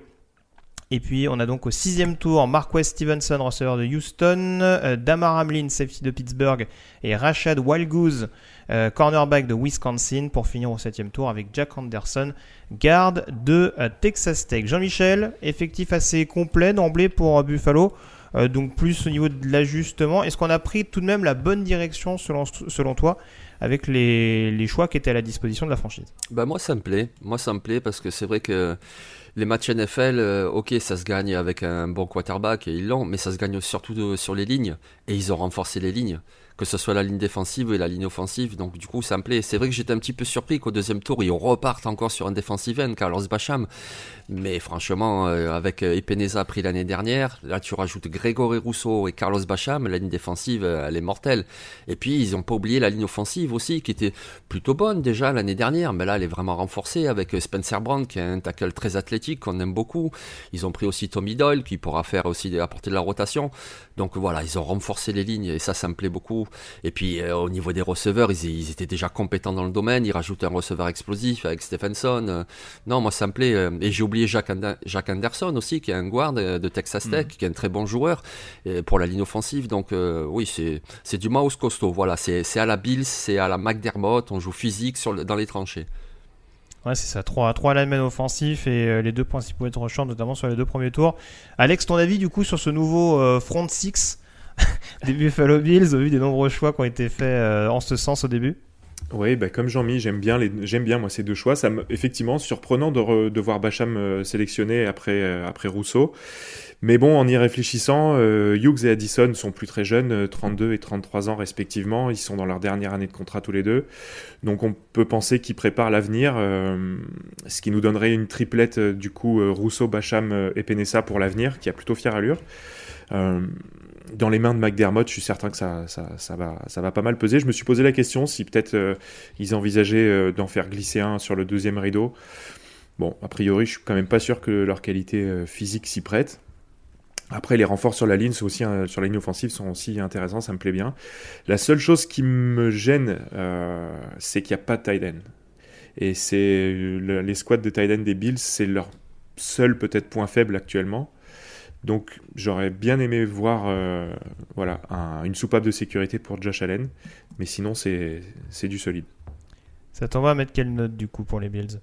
Et puis on a donc au sixième tour Marquez Stevenson, receveur de Houston, Damar Hamlin, safety de Pittsburgh, et Rashad Wildgoose, cornerback de Wisconsin, pour finir au septième tour avec Jack Anderson, garde de Texas Tech. Jean-Michel, effectif assez complet d'emblée pour Buffalo, donc plus au niveau de l'ajustement. Est-ce qu'on a pris tout de même la bonne direction selon toi avec les choix qui étaient à la disposition de la franchise? Moi ça me plaît parce que c'est vrai que les matchs NFL, ok, ça se gagne avec un bon quarterback et ils l'ont, mais ça se gagne surtout sur les lignes, et ils ont renforcé les lignes, que ce soit la ligne défensive et la ligne offensive, donc du coup ça me plaît. C'est vrai que j'étais un petit peu surpris qu'au deuxième tour ils repartent encore sur un defensive end, Carlos Basham, mais franchement avec Epenesa pris l'année dernière, là tu rajoutes Gregory Rousseau et Carlos Basham, la ligne défensive elle est mortelle, et puis ils n'ont pas oublié la ligne offensive aussi qui était plutôt bonne déjà l'année dernière, mais là elle est vraiment renforcée avec Spencer Brown qui est un tackle très athlétique qu'on aime beaucoup. Ils ont pris aussi Tommy Doyle qui pourra faire aussi apporter de la rotation, donc voilà, ils ont renforcé les lignes et ça me plaît beaucoup. Et puis au niveau des receveurs, ils étaient déjà compétents dans le domaine, ils rajoutent un receveur explosif avec Stephenson, non moi ça me plaît, et j'ai oublié Jack Anderson aussi qui est un guard de Texas Tech, qui est un très bon joueur pour la ligne offensive, donc oui c'est du mouse costaud, voilà, c'est à la Bills, c'est à la McDermott, on joue physique dans les tranchées. Ouais, c'est ça, 3 linemen offensifs et les deux principaux edge rushers, notamment sur les deux premiers tours. Alex, ton avis du coup sur ce nouveau front six des Buffalo Bills, au vu des nombreux choix qui ont été faits en ce sens au début? Oui, comme Jean-Mi, j'aime bien moi ces deux choix. Effectivement surprenant de voir Basham sélectionné après Rousseau. Mais bon, en y réfléchissant, Hughes et Addison sont plus très jeunes, 32 et 33 ans respectivement. Ils sont dans leur dernière année de contrat tous les deux. Donc on peut penser qu'ils préparent l'avenir, ce qui nous donnerait une triplette du coup Rousseau, Basham et Penesa pour l'avenir, qui a plutôt fière allure. Dans les mains de McDermott, je suis certain que ça va pas mal peser. Je me suis posé la question si peut-être ils envisageaient d'en faire glisser un sur le deuxième rideau. Bon, a priori, je suis quand même pas sûr que leur qualité physique s'y prête. Après, les renforts sur la ligne sur la ligne offensive sont aussi intéressants, ça me plaît bien. La seule chose qui me gêne, c'est qu'il n'y a pas de tight end. Et c'est les squads de tight end des Bills, c'est leur seul peut-être point faible actuellement. Donc j'aurais bien aimé voir une soupape de sécurité pour Josh Allen, mais sinon c'est du solide. Ça t'envoie à mettre quelle note du coup pour les Bills?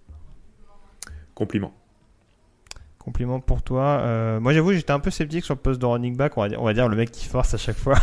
Compliment pour toi. Moi j'avoue j'étais un peu sceptique sur le poste de running back, on va dire le mec qui force à chaque fois.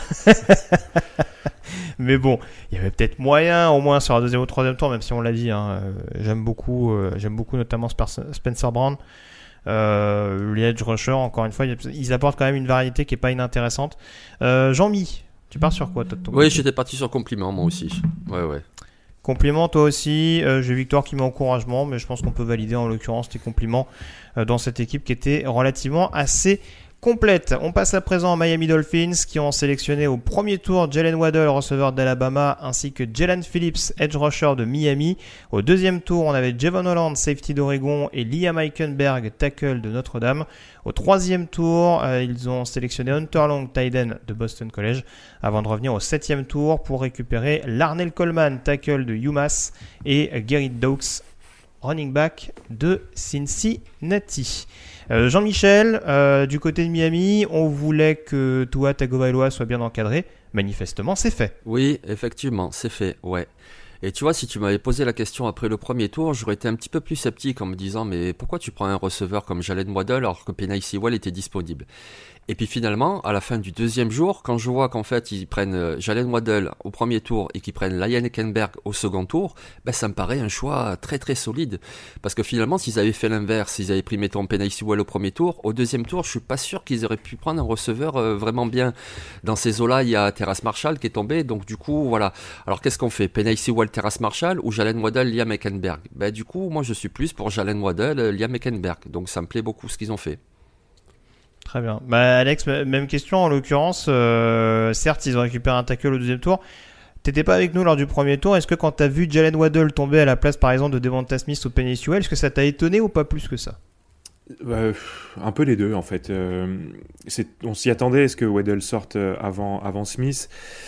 Mais bon, il y avait peut-être moyen au moins sur un deuxième ou troisième tour, même si on l'a dit, j'aime beaucoup notamment Spencer Brown. Les edge rushers, encore une fois, ils apportent quand même une variété qui est pas inintéressante. Jean-Mi, tu pars sur quoi toi de ton côté? Oui, j'étais parti sur compliment moi aussi. Ouais. Compliment toi aussi. J'ai Victoire qui met encouragement, mais je pense qu'on peut valider en l'occurrence tes compliments dans cette équipe qui était relativement assez complète. On passe à présent à Miami Dolphins qui ont sélectionné au premier tour Jalen Waddle, receveur d'Alabama, ainsi que Jalen Phillips, edge rusher de Miami. Au deuxième tour, on avait Javon Holland, safety d'Oregon, et Liam Eichenberg, tackle de Notre-Dame. Au troisième tour, ils ont sélectionné Hunter Long, tight end de Boston College, avant de revenir au septième tour pour récupérer Larnell Coleman, tackle de UMass, et Garrett Doaks, running back de Cincinnati. Jean-Michel, du côté de Miami, on voulait que Tua Tagovailoa soit bien encadré. Manifestement, c'est fait. Oui, effectivement, c'est fait, ouais. Et tu vois, si tu m'avais posé la question après le premier tour, j'aurais été un petit peu plus sceptique en me disant « Mais pourquoi tu prends un receveur comme Jalen Waddle alors que Penei Sewell était disponible ?» Et puis finalement, à la fin du deuxième jour, quand je vois qu'en fait ils prennent Jalen Waddle au premier tour et qu'ils prennent Liam Eichenberg au second tour, ça me paraît un choix très très solide. Parce que finalement, s'ils avaient fait l'inverse, s'ils avaient pris mettons Penei Sewell au premier tour, au deuxième tour, je suis pas sûr qu'ils auraient pu prendre un receveur vraiment bien. Dans ces eaux-là, il y a Terrace Marshall qui est tombé, donc du coup, voilà. Alors qu'est-ce qu'on fait? Penei Sewell, Terrace Marshall ou Jalen Waddle, Liam Eichenberg? Du coup, moi je suis plus pour Jalen Waddle, Liam Eichenberg. Donc ça me plaît beaucoup ce qu'ils ont fait. Très bien. Alex, même question en l'occurrence. Certes, ils ont récupéré un tackle au deuxième tour. T'étais pas avec nous lors du premier tour. Est-ce que quand t'as vu Jalen Waddle tomber à la place, par exemple, de Devonta Smith ou Penei Sewell, est-ce que ça t'a étonné ou pas plus que ça? Un peu les deux en fait. On s'y attendait, est-ce que Weddle sorte avant Smith?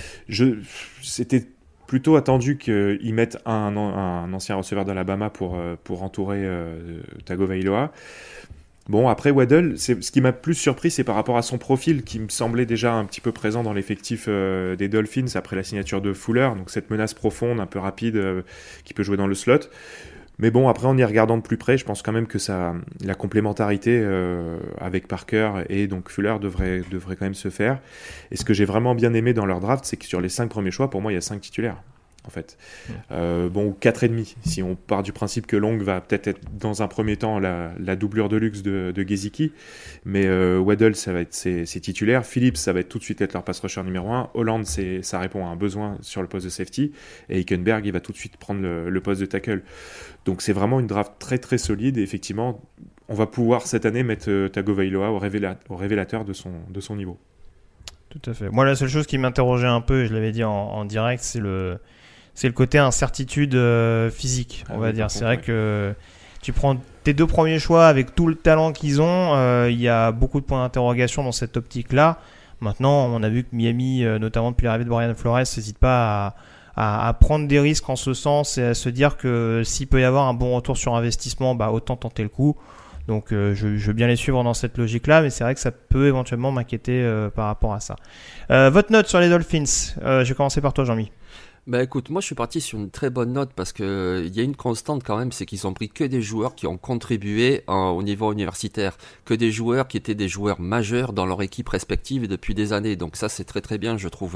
C'était plutôt attendu qu'ils mettent un ancien receveur d'Alabama pour entourer Tagovailoa. Bon, après Weddle, ce qui m'a plus surpris, c'est par rapport à son profil qui me semblait déjà un petit peu présent dans l'effectif des Dolphins après la signature de Fuller, donc cette menace profonde, un peu rapide, qui peut jouer dans le slot. Mais bon, après, en y regardant de plus près, je pense quand même que la complémentarité avec Parker et donc Fuller devrait quand même se faire. Et ce que j'ai vraiment bien aimé dans leur draft, c'est que sur les 5 premiers choix, pour moi, il y a 5 titulaires, en fait. Bon, 4,5, si on part du principe que Long va peut-être être, dans un premier temps, la doublure de luxe de Gesicki. Mais Weddle, ça va être ses titulaires. Phillips, ça va être tout de suite être leur pass rusher numéro 1. Holland, ça répond à un besoin sur le poste de safety. Et Hülkenberg, il va tout de suite prendre le poste de tackle. Donc c'est vraiment une draft très très solide. Et effectivement, on va pouvoir cette année mettre Tagovailoa au révélateur de son niveau. Tout à fait. Moi, la seule chose qui m'interrogeait un peu, et je l'avais dit en direct, c'est le côté incertitude physique, on va dire. C'est vrai que tu prends tes 2 premiers choix avec tout le talent qu'ils ont, il y a beaucoup de points d'interrogation dans cette optique-là. Maintenant, on a vu que Miami, notamment depuis l'arrivée de Brian Flores, n'hésite pas à prendre des risques en ce sens et à se dire que s'il peut y avoir un bon retour sur investissement, autant tenter le coup. Donc je veux bien les suivre dans cette logique-là, mais c'est vrai que ça peut éventuellement m'inquiéter par rapport à ça. Votre note sur les Dolphins, je vais commencer par toi, Jean-Mi. Écoute, moi je suis parti sur une très bonne note parce que il y a une constante quand même, c'est qu'ils ont pris que des joueurs qui ont contribué au niveau universitaire, que des joueurs qui étaient des joueurs majeurs dans leur équipe respective depuis des années. Donc ça c'est très très bien, je trouve.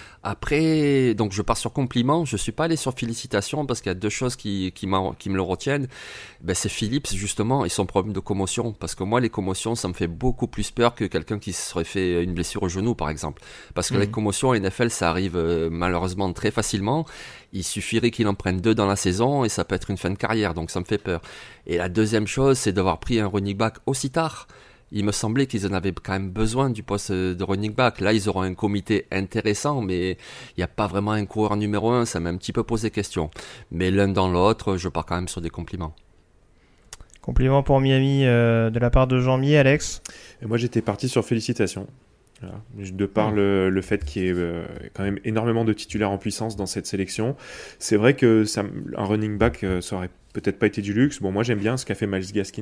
Après, donc je pars sur compliment, je suis pas allé sur félicitations parce qu'il y a 2 choses qui me le retiennent. C'est Phillips justement et son problème de commotion, parce que moi les commotions ça me fait beaucoup plus peur que quelqu'un qui se serait fait une blessure au genou par exemple, parce que les commotions en NFL ça arrive malheureusement très facilement. Il suffirait qu'il en prenne 2 dans la saison et ça peut être une fin de carrière, donc ça me fait peur. Et la deuxième chose, c'est d'avoir pris un running back aussi tard. Il me semblait qu'ils en avaient quand même besoin du poste de running back. Là, ils auront un comité intéressant, mais il n'y a pas vraiment un coureur numéro 1. Ça m'a un petit peu posé question. Mais l'un dans l'autre, je pars quand même sur des compliments. Compliments pour Miami de la part de Jean-Mi, Alex. Et moi, j'étais parti sur félicitations. Voilà. De par le fait qu'il y ait quand même énormément de titulaires en puissance dans cette sélection. C'est vrai que un running back, ça aurait peut-être pas été du luxe. Bon, moi j'aime bien ce qu'a fait Myles Gaskin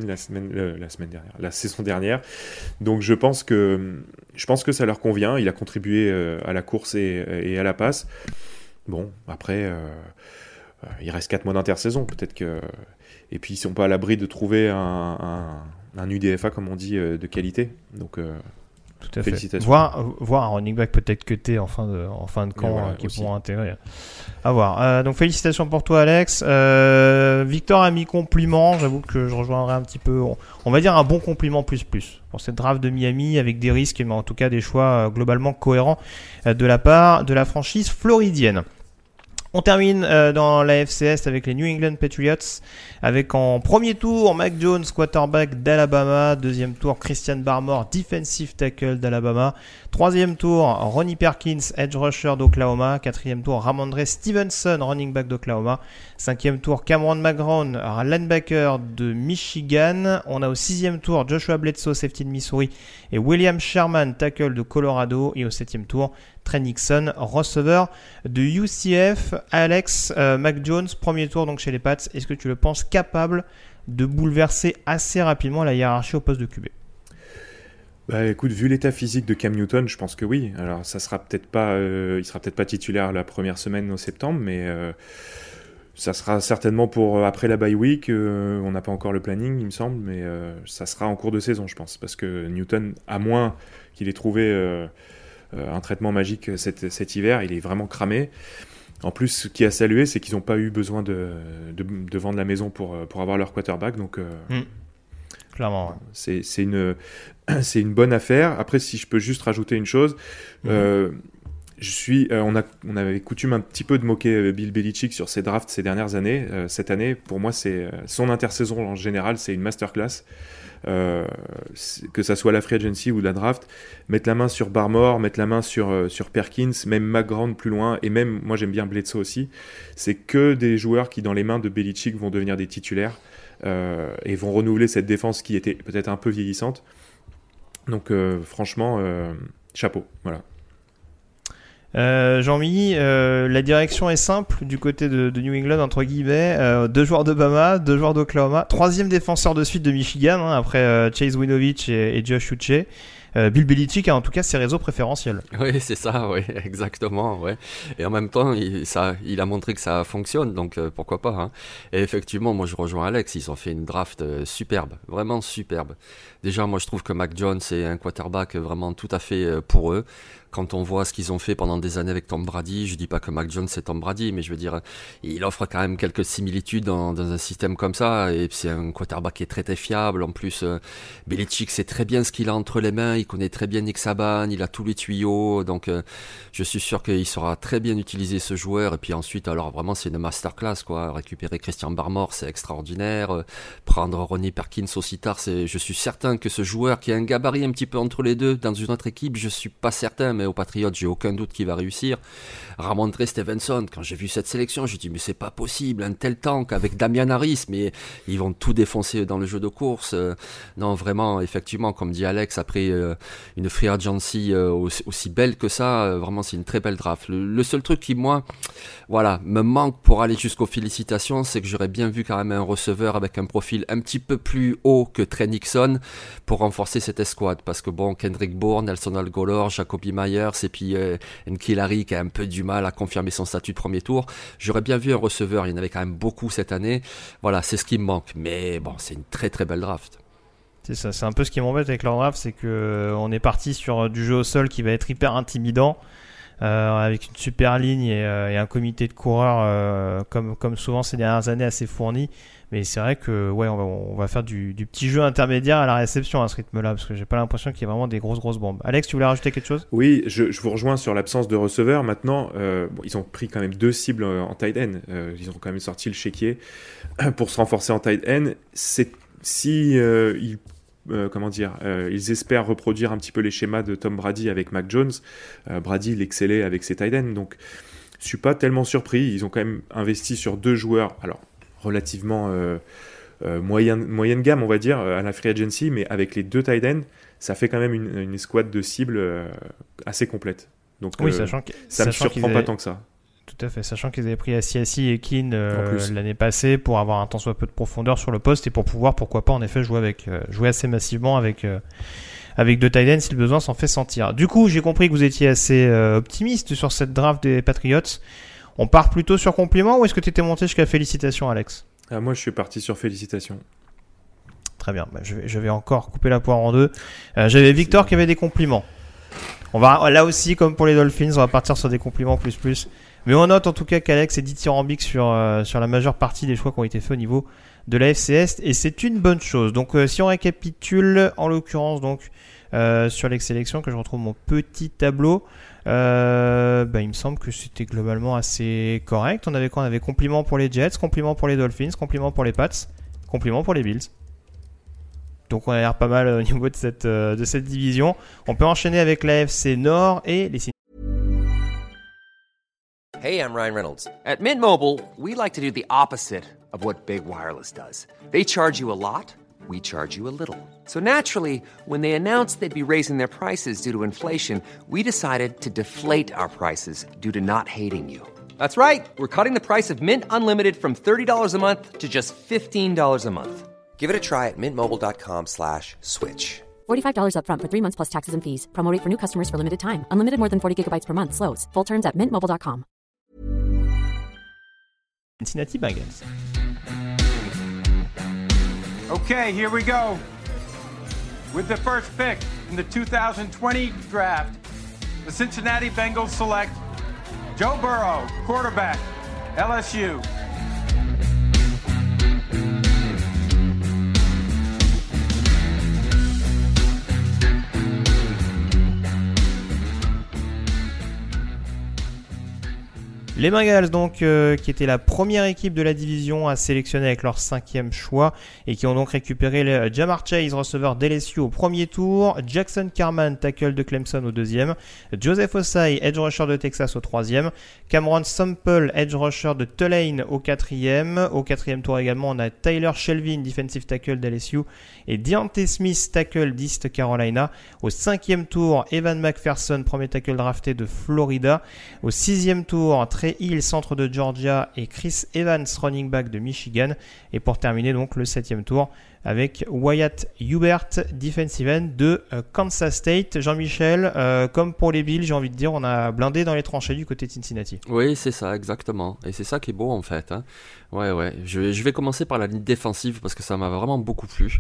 la saison dernière. Donc je pense que ça leur convient. Il a contribué à la course et à la passe. Bon, après, il reste 4 mois d'intersaison. Peut-être que... Et puis ils sont pas à l'abri de trouver un UDFA, comme on dit, de qualité. Donc... Tout à fait. Voir un running back peut-être que t'es en fin de camp voilà, qui pourront intégrer. À voir. Donc félicitations pour toi, Alex. Victor a mis compliment. J'avoue que je rejoindrai un petit peu. On va dire un bon compliment plus pour cette draft de Miami avec des risques, mais en tout cas des choix globalement cohérents de la part de la franchise floridienne. On termine dans la FCS avec les New England Patriots, avec en premier tour Mac Jones, quarterback d'Alabama, deuxième tour Christian Barmore, defensive tackle d'Alabama, troisième tour Ronnie Perkins, edge rusher d'Oklahoma, quatrième tour Ramondre Stevenson, running back d'Oklahoma, cinquième tour Cameron McGrone, linebacker de Michigan. On a au sixième tour Joshua Bledsoe, safety de Missouri, et William Sherman, tackle de Colorado, et au septième tour Trey Nixon, receveur de UCF. Alex, Mac Jones, premier tour donc chez les Pats. Est-ce que tu le penses capable de bouleverser assez rapidement la hiérarchie au poste de QB? Écoute, vu l'état physique de Cam Newton, je pense que oui. Alors, ça sera peut-être pas, il sera peut-être pas titulaire la première semaine au septembre, mais ça sera certainement pour après la bye week. On n'a pas encore le planning, il me semble, mais ça sera en cours de saison, je pense, parce que Newton, à moins qu'il ait trouvé un traitement magique cet hiver, il est vraiment cramé. En plus, ce qui a salué, c'est qu'ils n'ont pas eu besoin de vendre la maison pour avoir leur quarterback. Donc, clairement, ouais. C'est une bonne affaire. Après, si je peux juste rajouter une chose, on avait coutume un petit peu de moquer Bill Belichick sur ses drafts ces dernières années. Cette année, pour moi, c'est son intersaison en général, c'est une masterclass. Que ça soit la free agency ou la draft, mettre la main sur Barmore, mettre la main sur Perkins, même McGrone plus loin, et même, moi j'aime bien Bledsoe aussi, c'est que des joueurs qui dans les mains de Belichick vont devenir des titulaires et vont renouveler cette défense qui était peut-être un peu vieillissante. Donc franchement, chapeau, voilà. Jean-Mi, la direction est simple du côté de New England, entre guillemets. 2 joueurs de Bama, 2 joueurs d'Oklahoma, 3e défenseur de suite de Michigan, hein, après Chase Winovich et Josh Uche. Bill Belichick a en tout cas ses réseaux préférentiels. Oui, c'est ça, oui, exactement, ouais. Et en même temps, il a montré que ça fonctionne, donc pourquoi pas, hein. Et effectivement, moi je rejoins Alex, ils ont fait une draft superbe, vraiment superbe. Déjà, moi je trouve que Mac Jones est un quarterback vraiment tout à fait pour eux. Quand on voit ce qu'ils ont fait pendant des années avec Tom Brady, je dis pas que Mac Jones c'est Tom Brady, mais je veux dire, il offre quand même quelques similitudes dans un système comme ça, et c'est un quarterback qui est très très fiable. En plus, Belichick sait très bien ce qu'il a entre les mains, il connaît très bien Nick Saban, il a tous les tuyaux, donc je suis sûr qu'il saura très bien utiliser ce joueur. Et puis ensuite, alors vraiment c'est une masterclass, quoi. Récupérer Christian Barmore, c'est extraordinaire. Prendre Ronnie Perkins aussi tard, je suis certain que ce joueur qui a un gabarit un petit peu entre les deux dans une autre équipe, je suis pas certain, mais aux Patriots, j'ai aucun doute qu'il va réussir. Ramondre Stevenson, quand j'ai vu cette sélection, j'ai dit mais c'est pas possible, un tel tank avec Damian Harris, mais ils vont tout défoncer dans le jeu de course. Non, vraiment, effectivement, comme dit Alex, après une free agency aussi belle que ça, vraiment c'est une très belle draft. Le seul truc qui, moi, voilà, me manque pour aller jusqu'aux félicitations, c'est que j'aurais bien vu quand même un receveur avec un profil un petit peu plus haut que Trey Nixon pour renforcer cette escouade, parce que bon, Kendrick Bourne, Nelson Agholor, Jacoby Myers et puis N'Keal Harry qui a un peu du mal à confirmer son statut de premier tour. J'aurais bien vu un receveur, il y en avait quand même beaucoup cette année. Voilà, c'est ce qui me manque, mais bon, c'est une très très belle draft. C'est ça, c'est un peu ce qui m'embête avec leur draft, c'est que on est parti sur du jeu au sol qui va être hyper intimidant, avec une super ligne et un comité de coureurs comme souvent ces dernières années assez fourni. Mais c'est vrai que ouais, on va faire du petit jeu intermédiaire à la réception à ce rythme-là, parce que j'ai pas l'impression qu'il y ait vraiment des grosses bombes. Alex, tu voulais rajouter quelque chose ? Oui, je vous rejoins sur l'absence de receveur. Maintenant, ils ont pris quand même 2 cibles en tight end. Ils ont quand même sorti le chéquier pour se renforcer en tight end. Ils espèrent reproduire un petit peu les schémas de Tom Brady avec Mac Jones. Brady, il excellait avec ses tight ends, donc je suis pas tellement surpris. Ils ont quand même investi sur 2 joueurs, alors relativement moyenne gamme, on va dire, à la free agency, mais avec les 2 tight ends, ça fait quand même une escouade de cibles assez complète. Donc oui, ça me surprend pas tant que ça. Tout à fait, sachant qu'ils avaient pris Asiasi et Keane l'année passée pour avoir un tant soit peu de profondeur sur le poste et pour pouvoir, pourquoi pas, en effet, jouer assez massivement avec 2 tight ends si le besoin s'en fait sentir. Du coup, j'ai compris que vous étiez assez optimiste sur cette draft des Patriots. On part plutôt sur compliment, ou est-ce que tu étais monté jusqu'à félicitations, Alex ? Moi, je suis parti sur félicitations. Très bien, je vais encore couper la poire en deux. J'avais Victor qui avait des compliments. On va, là aussi, comme pour les Dolphins, on va partir sur des compliments plus. Mais on note en tout cas qu'Alex est dithyrambique sur la majeure partie des choix qui ont été faits au niveau de la FC Est, et c'est une bonne chose. Donc si on récapitule, en l'occurrence donc sur les sélections, que je retrouve mon petit tableau, il me semble que c'était globalement assez correct. On avait quoi ? On avait compliments pour les Jets, compliments pour les Dolphins, compliments pour les Pats, compliments pour les Bills. Donc on a l'air pas mal au niveau de cette division. On peut enchaîner avec la FC Nord et les... Hey, I'm Ryan Reynolds. At Mint Mobile, we like to do the opposite of what Big Wireless does. They charge you a lot, we charge you a little. So naturally, when they announced they'd be raising their prices due to inflation, we decided to deflate our prices due to not hating you. That's right. We're cutting the price of Mint Unlimited from $30 a month to just $15 a month. Give it a try at mintmobile.com/switch. $45 up front for 3 months plus taxes and fees. Promo rate for new customers for limited time. Unlimited more than 40 gigabytes per month. Slows full terms at mintmobile.com. Cincinnati Bengals. Okay, here we go. With the first pick in the 2020 draft, the Cincinnati Bengals select Joe Burrow, quarterback, LSU. Les Bengals donc qui étaient la première équipe de la division à sélectionner avec leur 5e choix et qui ont donc récupéré Ja'Marr Chase, receveur d'LSU au premier tour, Jackson Carman, tackle de Clemson au 2e, Joseph Ossai, edge rusher de Texas au 3e, Cameron Sample, edge rusher de Tulane au 4e. Au 4e tour également, on a Tyler Shelvin, defensive tackle d'LSU et Deontay Smith, tackle d'East Carolina. Au 5e tour, Evan McPherson, premier tackle drafté de Florida. Au 6e tour, Trey Hill, centre de Georgia et Chris Evans, running back de Michigan. Et pour terminer donc le 7e tour avec Wyatt Hubert, defensive end de Kansas State. Jean-Michel, comme pour les Bills, j'ai envie de dire, on a blindé dans les tranchées du côté de Cincinnati. Oui, c'est ça, exactement. Et c'est ça qui est beau en fait. Hein. Ouais. Je vais commencer par la ligne défensive parce que ça m'a vraiment beaucoup plu.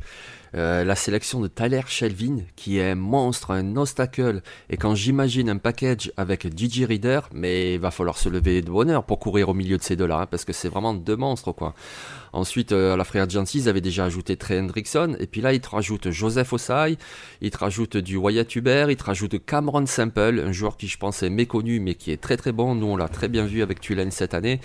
La sélection de Tyler Shelvin, qui est un monstre, un nose tackle. Et quand j'imagine un package avec DJ Reader, mais il va falloir se lever de bonheur pour courir au milieu de ces deux-là, hein, parce que c'est vraiment deux monstres, quoi. Ensuite, à la Free Agency, ils avaient déjà ajouté Trey Hendrickson. Et puis là, ils te rajoutent Joseph Ossai, ils te rajoutent du Wyatt Hubert, ils te rajoutent Cameron Sample, un joueur qui, je pense, est méconnu, mais qui est très très bon. Nous, on l'a très bien vu avec Tulane cette année.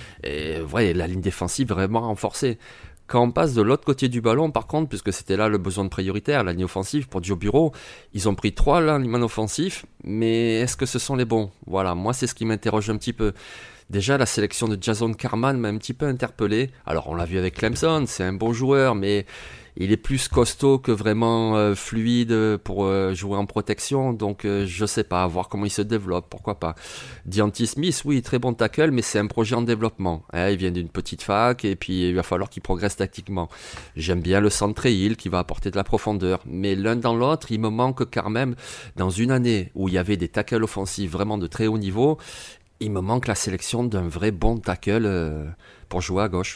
Et ouais, la ligne défensive vraiment renforcée. Quand on passe de l'autre côté du ballon, par contre, puisque c'était là le besoin prioritaire, la ligne offensive pour Joe Burrow, ils ont pris 3 linemen offensifs, mais est-ce que ce sont les bons ? Voilà, moi c'est ce qui m'interroge un petit peu. Déjà, la sélection de Jason Carman m'a un petit peu interpellé. Alors, on l'a vu avec Clemson, c'est un bon joueur, mais il est plus costaud que vraiment fluide pour jouer en protection. Donc, je sais pas, voir comment il se développe, pourquoi pas. Deontay Smith, oui, très bon tackle, mais c'est un projet en développement. Hein, il vient d'une petite fac et puis il va falloir qu'il progresse tactiquement. J'aime bien le centre Trey Hill qui va apporter de la profondeur. Mais l'un dans l'autre, il me manque quand même, dans une année où il y avait des tackles offensifs vraiment de très haut niveau, il me manque la sélection d'un vrai bon tackle pour jouer à gauche.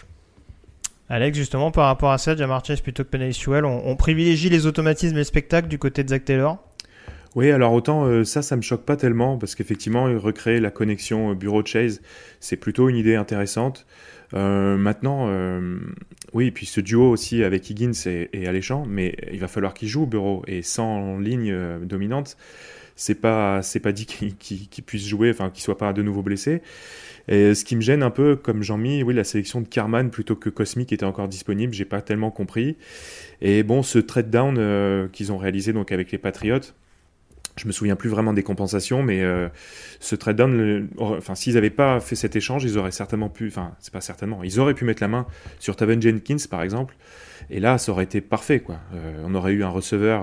Alex, justement, par rapport à ça, Ja'Marr Chase plutôt que Penei Sewell, on privilégie les automatismes et le spectacle du côté de Zach Taylor ? Oui, alors autant ça me choque pas tellement, parce qu'effectivement, recréer la connexion Burrow-Chase, c'est plutôt une idée intéressante. Maintenant, oui, et puis ce duo aussi avec Higgins est alléchant, mais il va falloir qu'il joue Burrow, et sans ligne dominante, c'est pas dit qu'il puisse jouer, enfin qu'il soit pas de nouveau blessé. Et ce qui me gêne un peu, comme Jean-Mi, oui, la sélection de Carman plutôt que Cosmic était encore disponible, j'ai pas tellement compris. Et bon, ce trade down qu'ils ont réalisé donc avec les Patriots, je me souviens plus vraiment des compensations, mais ce trade down, s'ils avaient pas fait cet échange, ils auraient certainement pu, c'est pas certainement, ils auraient pu mettre la main sur Taven Jenkins par exemple, et là ça aurait été parfait, quoi. On aurait eu un receveur,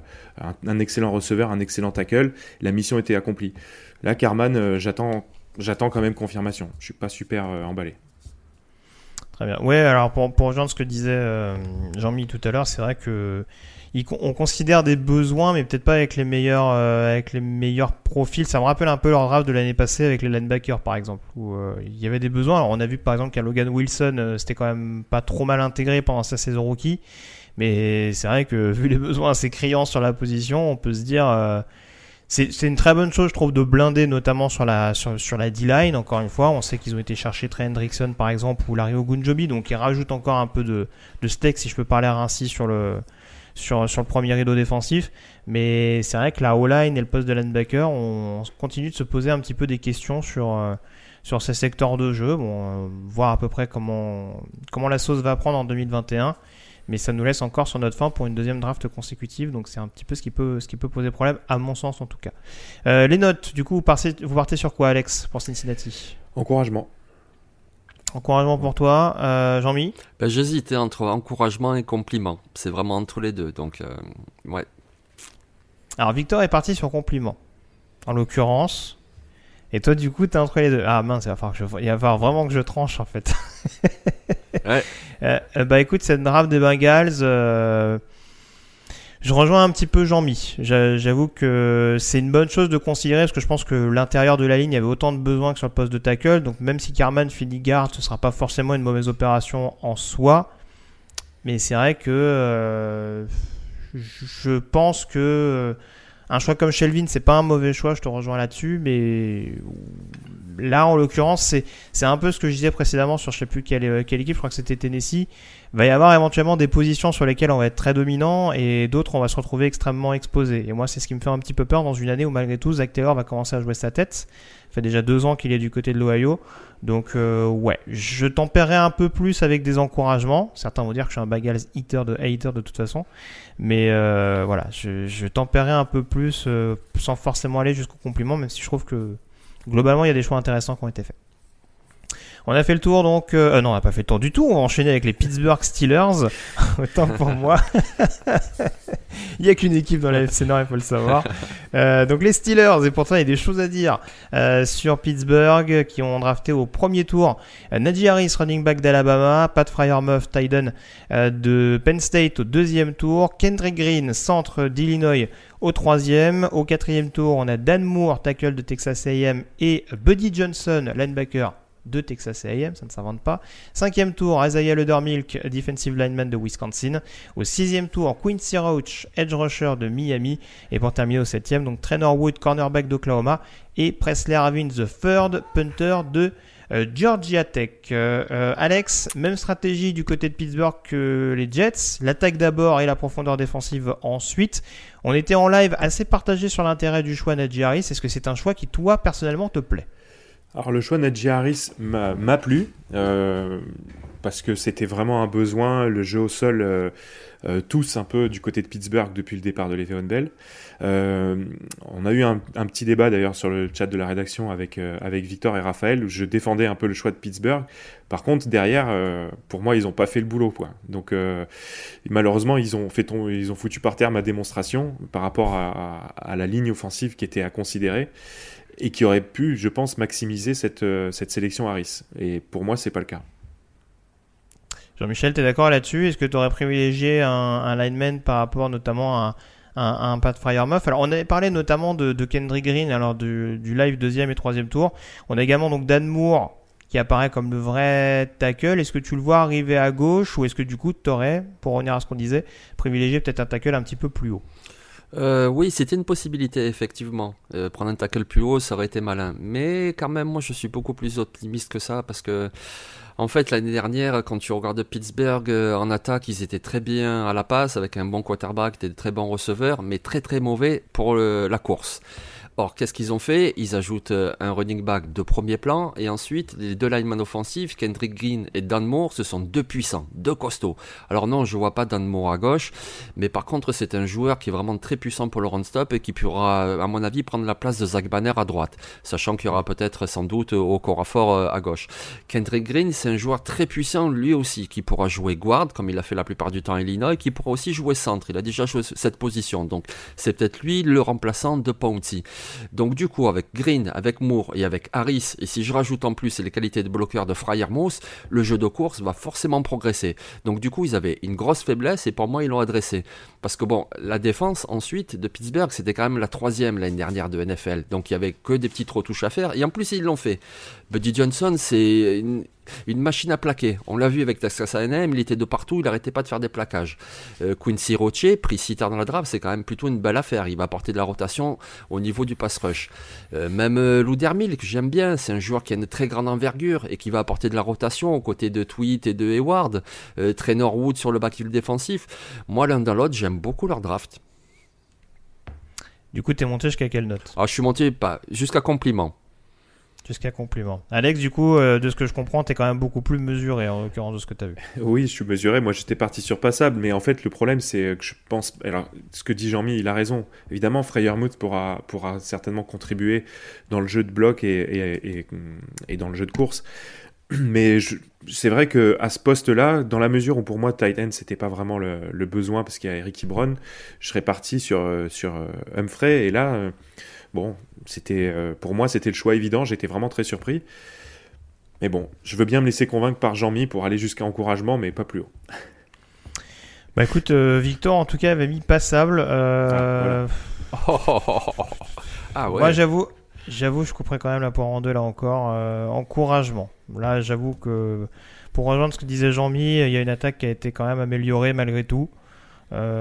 un excellent receveur, un excellent tackle, la mission était accomplie. Là, Carman, j'attends quand même confirmation, je suis pas super emballé. Très bien. Ouais, alors pour rejoindre ce que disait Jean-Mi tout à l'heure, c'est vrai que on considère des besoins, mais peut-être pas avec les meilleurs profils. Ça me rappelle un peu leur draft de l'année passée avec les linebackers, par exemple, où il y avait des besoins. Alors on a vu par exemple qu'à Logan Wilson, c'était quand même pas trop mal intégré pendant sa saison rookie, mais c'est vrai que vu les besoins assez criants sur la position, on peut se dire c'est une très bonne chose, je trouve, de blinder notamment sur la D-line. Encore une fois, on sait qu'ils ont été chercher Trey Hendrickson par exemple ou Larry Ogunjobi, donc ils rajoutent encore un peu de steak, si je peux parler ainsi, sur le premier rideau défensif. Mais c'est vrai que la O-line et le poste de linebacker, on continue de se poser un petit peu des questions sur ces secteurs de jeu. Bon, voir à peu près comment la sauce va prendre en 2021. Mais ça nous laisse encore sur notre fin pour une deuxième draft consécutive. Donc c'est un petit peu ce qui peut poser problème, à mon sens en tout cas. Les notes, du coup, vous partez sur quoi, Alex, pour Cincinnati ? Encouragement pour toi, Jean-Mi ? J'hésitais entre encouragement et compliment. C'est vraiment entre les deux, donc ouais. Alors Victor est parti sur compliment, en l'occurrence. Et toi, du coup, t'es entre les deux. Ah mince, il va falloir vraiment que je tranche, en fait. Ouais. Écoute, cette draft des Bengals, je rejoins un petit peu Jean-Mi. J'avoue que c'est une bonne chose de considérer, parce que je pense que l'intérieur de la ligne avait autant de besoins que sur le poste de tackle. Donc même si Carman finit garde, ce ne sera pas forcément une mauvaise opération en soi. Mais c'est vrai que je pense que un choix comme Shelvin, c'est pas un mauvais choix, je te rejoins là-dessus, mais là en l'occurrence c'est un peu ce que je disais précédemment sur je sais plus quelle équipe, je crois que c'était Tennessee. il va y avoir éventuellement des positions sur lesquelles on va être très dominant et d'autres on va se retrouver extrêmement exposé. Et moi, c'est ce qui me fait un petit peu peur dans une année où malgré tout, Zach Taylor va commencer à jouer sa tête. Ça fait déjà 2 ans qu'il est du côté de l'Ohio. Donc ouais, je tempérerai un peu plus avec des encouragements. Certains vont dire que je suis un Bengals hater de toute façon. Mais voilà, je tempérerai un peu plus sans forcément aller jusqu'au compliment, même si je trouve que globalement, il y a des choix intéressants qui ont été faits. On a fait le tour donc... non, on n'a pas fait le tour du tout. On va enchaîner avec les Pittsburgh Steelers. Autant pour moi. Il n'y a qu'une équipe dans la FC Nord, il faut le savoir. Donc les Steelers, et pourtant il y a des choses à dire sur Pittsburgh, qui ont drafté au premier tour Najee Harris, running back d'Alabama, Pat Freiermuth, tight end de Penn State au 2e tour, Kendrick Green, centre d'Illinois au 3e. Au 4e tour, on a Dan Moore, tackle de Texas A&M, et Buddy Johnson, linebacker de Texas A&M, ça ne s'invente pas. 5e tour, Isaiah Loudermilk, defensive lineman de Wisconsin. Au 6e tour, Quincy Roach, edge rusher de Miami. Et pour terminer au 7e, donc Traynor Wood, cornerback d'Oklahoma. Et Presley Harvin, the third, punter de Georgia Tech. Alex, même stratégie du côté de Pittsburgh que les Jets. L'attaque d'abord et la profondeur défensive ensuite. On était en live assez partagé sur l'intérêt du choix Najee Harris. Est-ce que c'est un choix qui, toi, personnellement, te plaît ? Alors le choix de Najee Harris m'a plu parce que c'était vraiment un besoin, le jeu au sol tous un peu du côté de Pittsburgh depuis le départ de Le'Veon Bell. On a eu un petit débat d'ailleurs sur le chat de la rédaction avec Victor et Raphaël où je défendais un peu le choix de Pittsburgh. Par contre derrière, pour moi ils n'ont pas fait le boulot quoi. Donc malheureusement ils ont foutu par terre ma démonstration par rapport à la ligne offensive qui était à considérer. Et qui aurait pu, je pense, maximiser cette sélection Harris. Et pour moi, c'est pas le cas. Jean-Michel, tu es d'accord là-dessus ? Est-ce que tu aurais privilégié un lineman par rapport notamment à un Pat Freiermuth ? Alors, on avait parlé notamment de Kendrick Green, alors du live 2e et 3e tour. On a également donc Dan Moore qui apparaît comme le vrai tackle. Est-ce que tu le vois arriver à gauche ou est-ce que du coup, tu aurais, pour revenir à ce qu'on disait, privilégié peut-être un tackle un petit peu plus haut ? Oui, c'était une possibilité, effectivement. Prendre un tackle plus haut, ça aurait été malin. Mais quand même, moi, je suis beaucoup plus optimiste que ça parce que, en fait, l'année dernière, quand tu regardes Pittsburgh en attaque, ils étaient très bien à la passe avec un bon quarterback, des très bons receveurs, mais très très mauvais pour la course. Or, qu'est-ce qu'ils ont fait ? Ils ajoutent un running back de premier plan et ensuite les 2 linemen offensifs, Kendrick Green et Dan Moore, ce sont 2 puissants, 2 costauds. Alors non, je vois pas Dan Moore à gauche, mais par contre c'est un joueur qui est vraiment très puissant pour le run-stop et qui pourra, à mon avis, prendre la place de Zach Banner à droite, sachant qu'il y aura peut-être sans doute Okorafor à gauche. Kendrick Green, c'est un joueur très puissant lui aussi, qui pourra jouer guard, comme il a fait la plupart du temps à Illinois, et qui pourra aussi jouer centre. Il a déjà joué cette position, donc c'est peut-être lui le remplaçant de Pouncey. Donc du coup avec Green, avec Moore et avec Harris, et si je rajoute en plus les qualités de bloqueur de Freiermuth, le jeu de course va forcément progresser. Donc du coup ils avaient une grosse faiblesse et pour moi ils l'ont adressé. Parce que bon, la défense ensuite de Pittsburgh c'était quand même la 3e l'année dernière de NFL, donc il n'y avait que des petites retouches à faire et en plus ils l'ont fait. Buddy Johnson c'est une machine à plaquer. On l'a vu avec Texas A&M, il était de partout, il n'arrêtait pas de faire des plaquages. Quincy Roach, pris si tard dans la draft, c'est quand même plutôt une belle affaire. Il va apporter de la rotation au niveau du pass rush. Même Loudermilk, que j'aime bien, c'est un joueur qui a une très grande envergure et qui va apporter de la rotation aux côtés de Tweet et de Hayward. Traynor Wood sur le backfield défensif. Moi, l'un dans l'autre, j'aime beaucoup leur draft. Du coup, t'es monté jusqu'à quelle note ? Je suis monté jusqu'à compliment. Jusqu'à compliment. Alex, du coup, de ce que je comprends, t'es quand même beaucoup plus mesuré en l'occurrence de ce que t'as vu. Oui, je suis mesuré. Moi, j'étais parti sur passable, mais en fait, le problème, c'est que je pense. Alors, ce que dit Jean-Mi, il a raison. Évidemment, Freiermuth pourra certainement contribuer dans le jeu de bloc et dans le jeu de course. Mais c'est vrai que à ce poste-là, dans la mesure où pour moi tight end c'était pas vraiment le besoin parce qu'il y a Eric Ebron, je serais parti sur Humphrey et là bon, pour moi c'était le choix évident, j'étais vraiment très surpris. Mais bon, je veux bien me laisser convaincre par Jean-Mi pour aller jusqu'à encouragement, mais pas plus haut. Bah écoute, Victor en tout cas avait mis passable. Voilà. Ah ouais. Moi j'avoue, je couperais quand même la poire en deux là encore. Encouragement. Là, j'avoue que pour rejoindre ce que disait Jean-Mi, il y a une attaque qui a été quand même améliorée malgré tout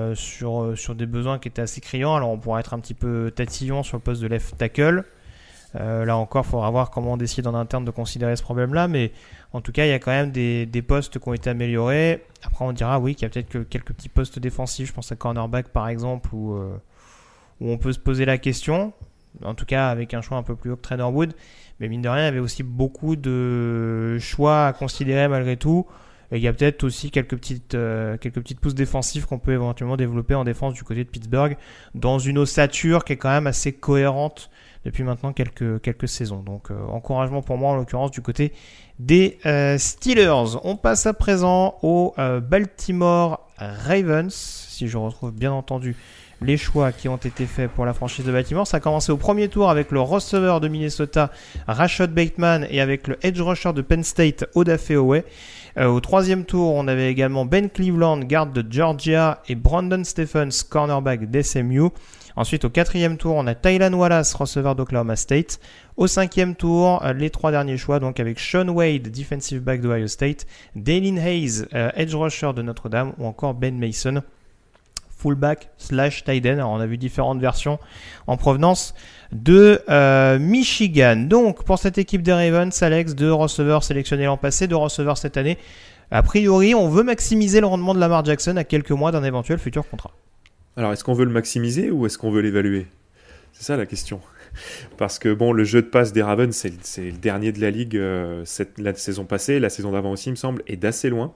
sur des besoins qui étaient assez criants. Alors on pourra être un petit peu tatillon sur le poste de left tackle. Là encore, il faudra voir comment on décide en interne de considérer ce problème-là, mais en tout cas, il y a quand même des postes qui ont été améliorés. Après, on dira oui, qu'il y a peut-être que quelques petits postes défensifs, je pense à cornerback par exemple, où on peut se poser la question, en tout cas avec un choix un peu plus haut que Trainer Wood, mais mine de rien, il y avait aussi beaucoup de choix à considérer malgré tout. Et il y a peut-être aussi quelques petites pousses défensives qu'on peut éventuellement développer en défense du côté de Pittsburgh, dans une ossature qui est quand même assez cohérente depuis maintenant quelques saisons. Donc encouragement pour moi en l'occurrence du côté des Steelers. On passe à présent aux Baltimore Ravens, si je retrouve bien entendu les choix qui ont été faits pour la franchise de Baltimore. Ça a commencé au premier tour avec le receveur de Minnesota Rashad Bateman et avec le edge rusher de Penn State Odafe Oweh. Au troisième tour, on avait également Ben Cleveland, garde de Georgia, et Brandon Stephens, cornerback d'SMU. Ensuite, au quatrième tour, on a Tylan Wallace, receveur d'Oklahoma State. Au cinquième tour, les trois derniers choix, donc avec Sean Wade, defensive back d'Ohio State, Dalen Hayes, edge rusher de Notre-Dame, ou encore Ben Mason, fullback / tight end. Alors, on a vu différentes versions en provenance de Michigan. Donc, pour cette équipe des Ravens, Alex, 2 receveurs sélectionnés l'an passé, 2 receveurs cette année. A priori, on veut maximiser le rendement de Lamar Jackson à quelques mois d'un éventuel futur contrat. Alors, est-ce qu'on veut le maximiser ou est-ce qu'on veut l'évaluer ? C'est ça la question. Parce que bon, le jeu de passe des Ravens, c'est le dernier de la ligue la saison passée, la saison d'avant aussi, il me semble, et d'assez loin.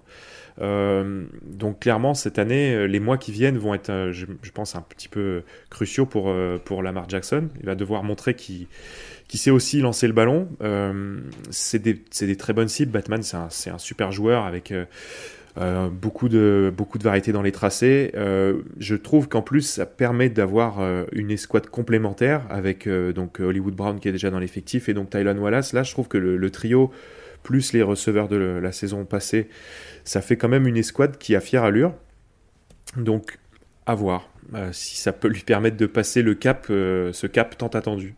Donc clairement, cette année, les mois qui viennent vont être, je pense, un petit peu cruciaux pour Lamar Jackson. Il va devoir montrer qu'il sait aussi lancer le ballon. C'est des très bonnes cibles. Bateman, c'est un super joueur avec beaucoup de variété dans les tracés. Je trouve qu'en plus, ça permet d'avoir une escouade complémentaire avec donc Hollywood Brown qui est déjà dans l'effectif et donc Tylan Wallace. Là, je trouve que le trio plus les receveurs de la saison passée, ça fait quand même une escouade qui a fière allure. Donc, à voir si ça peut lui permettre de passer ce cap tant attendu.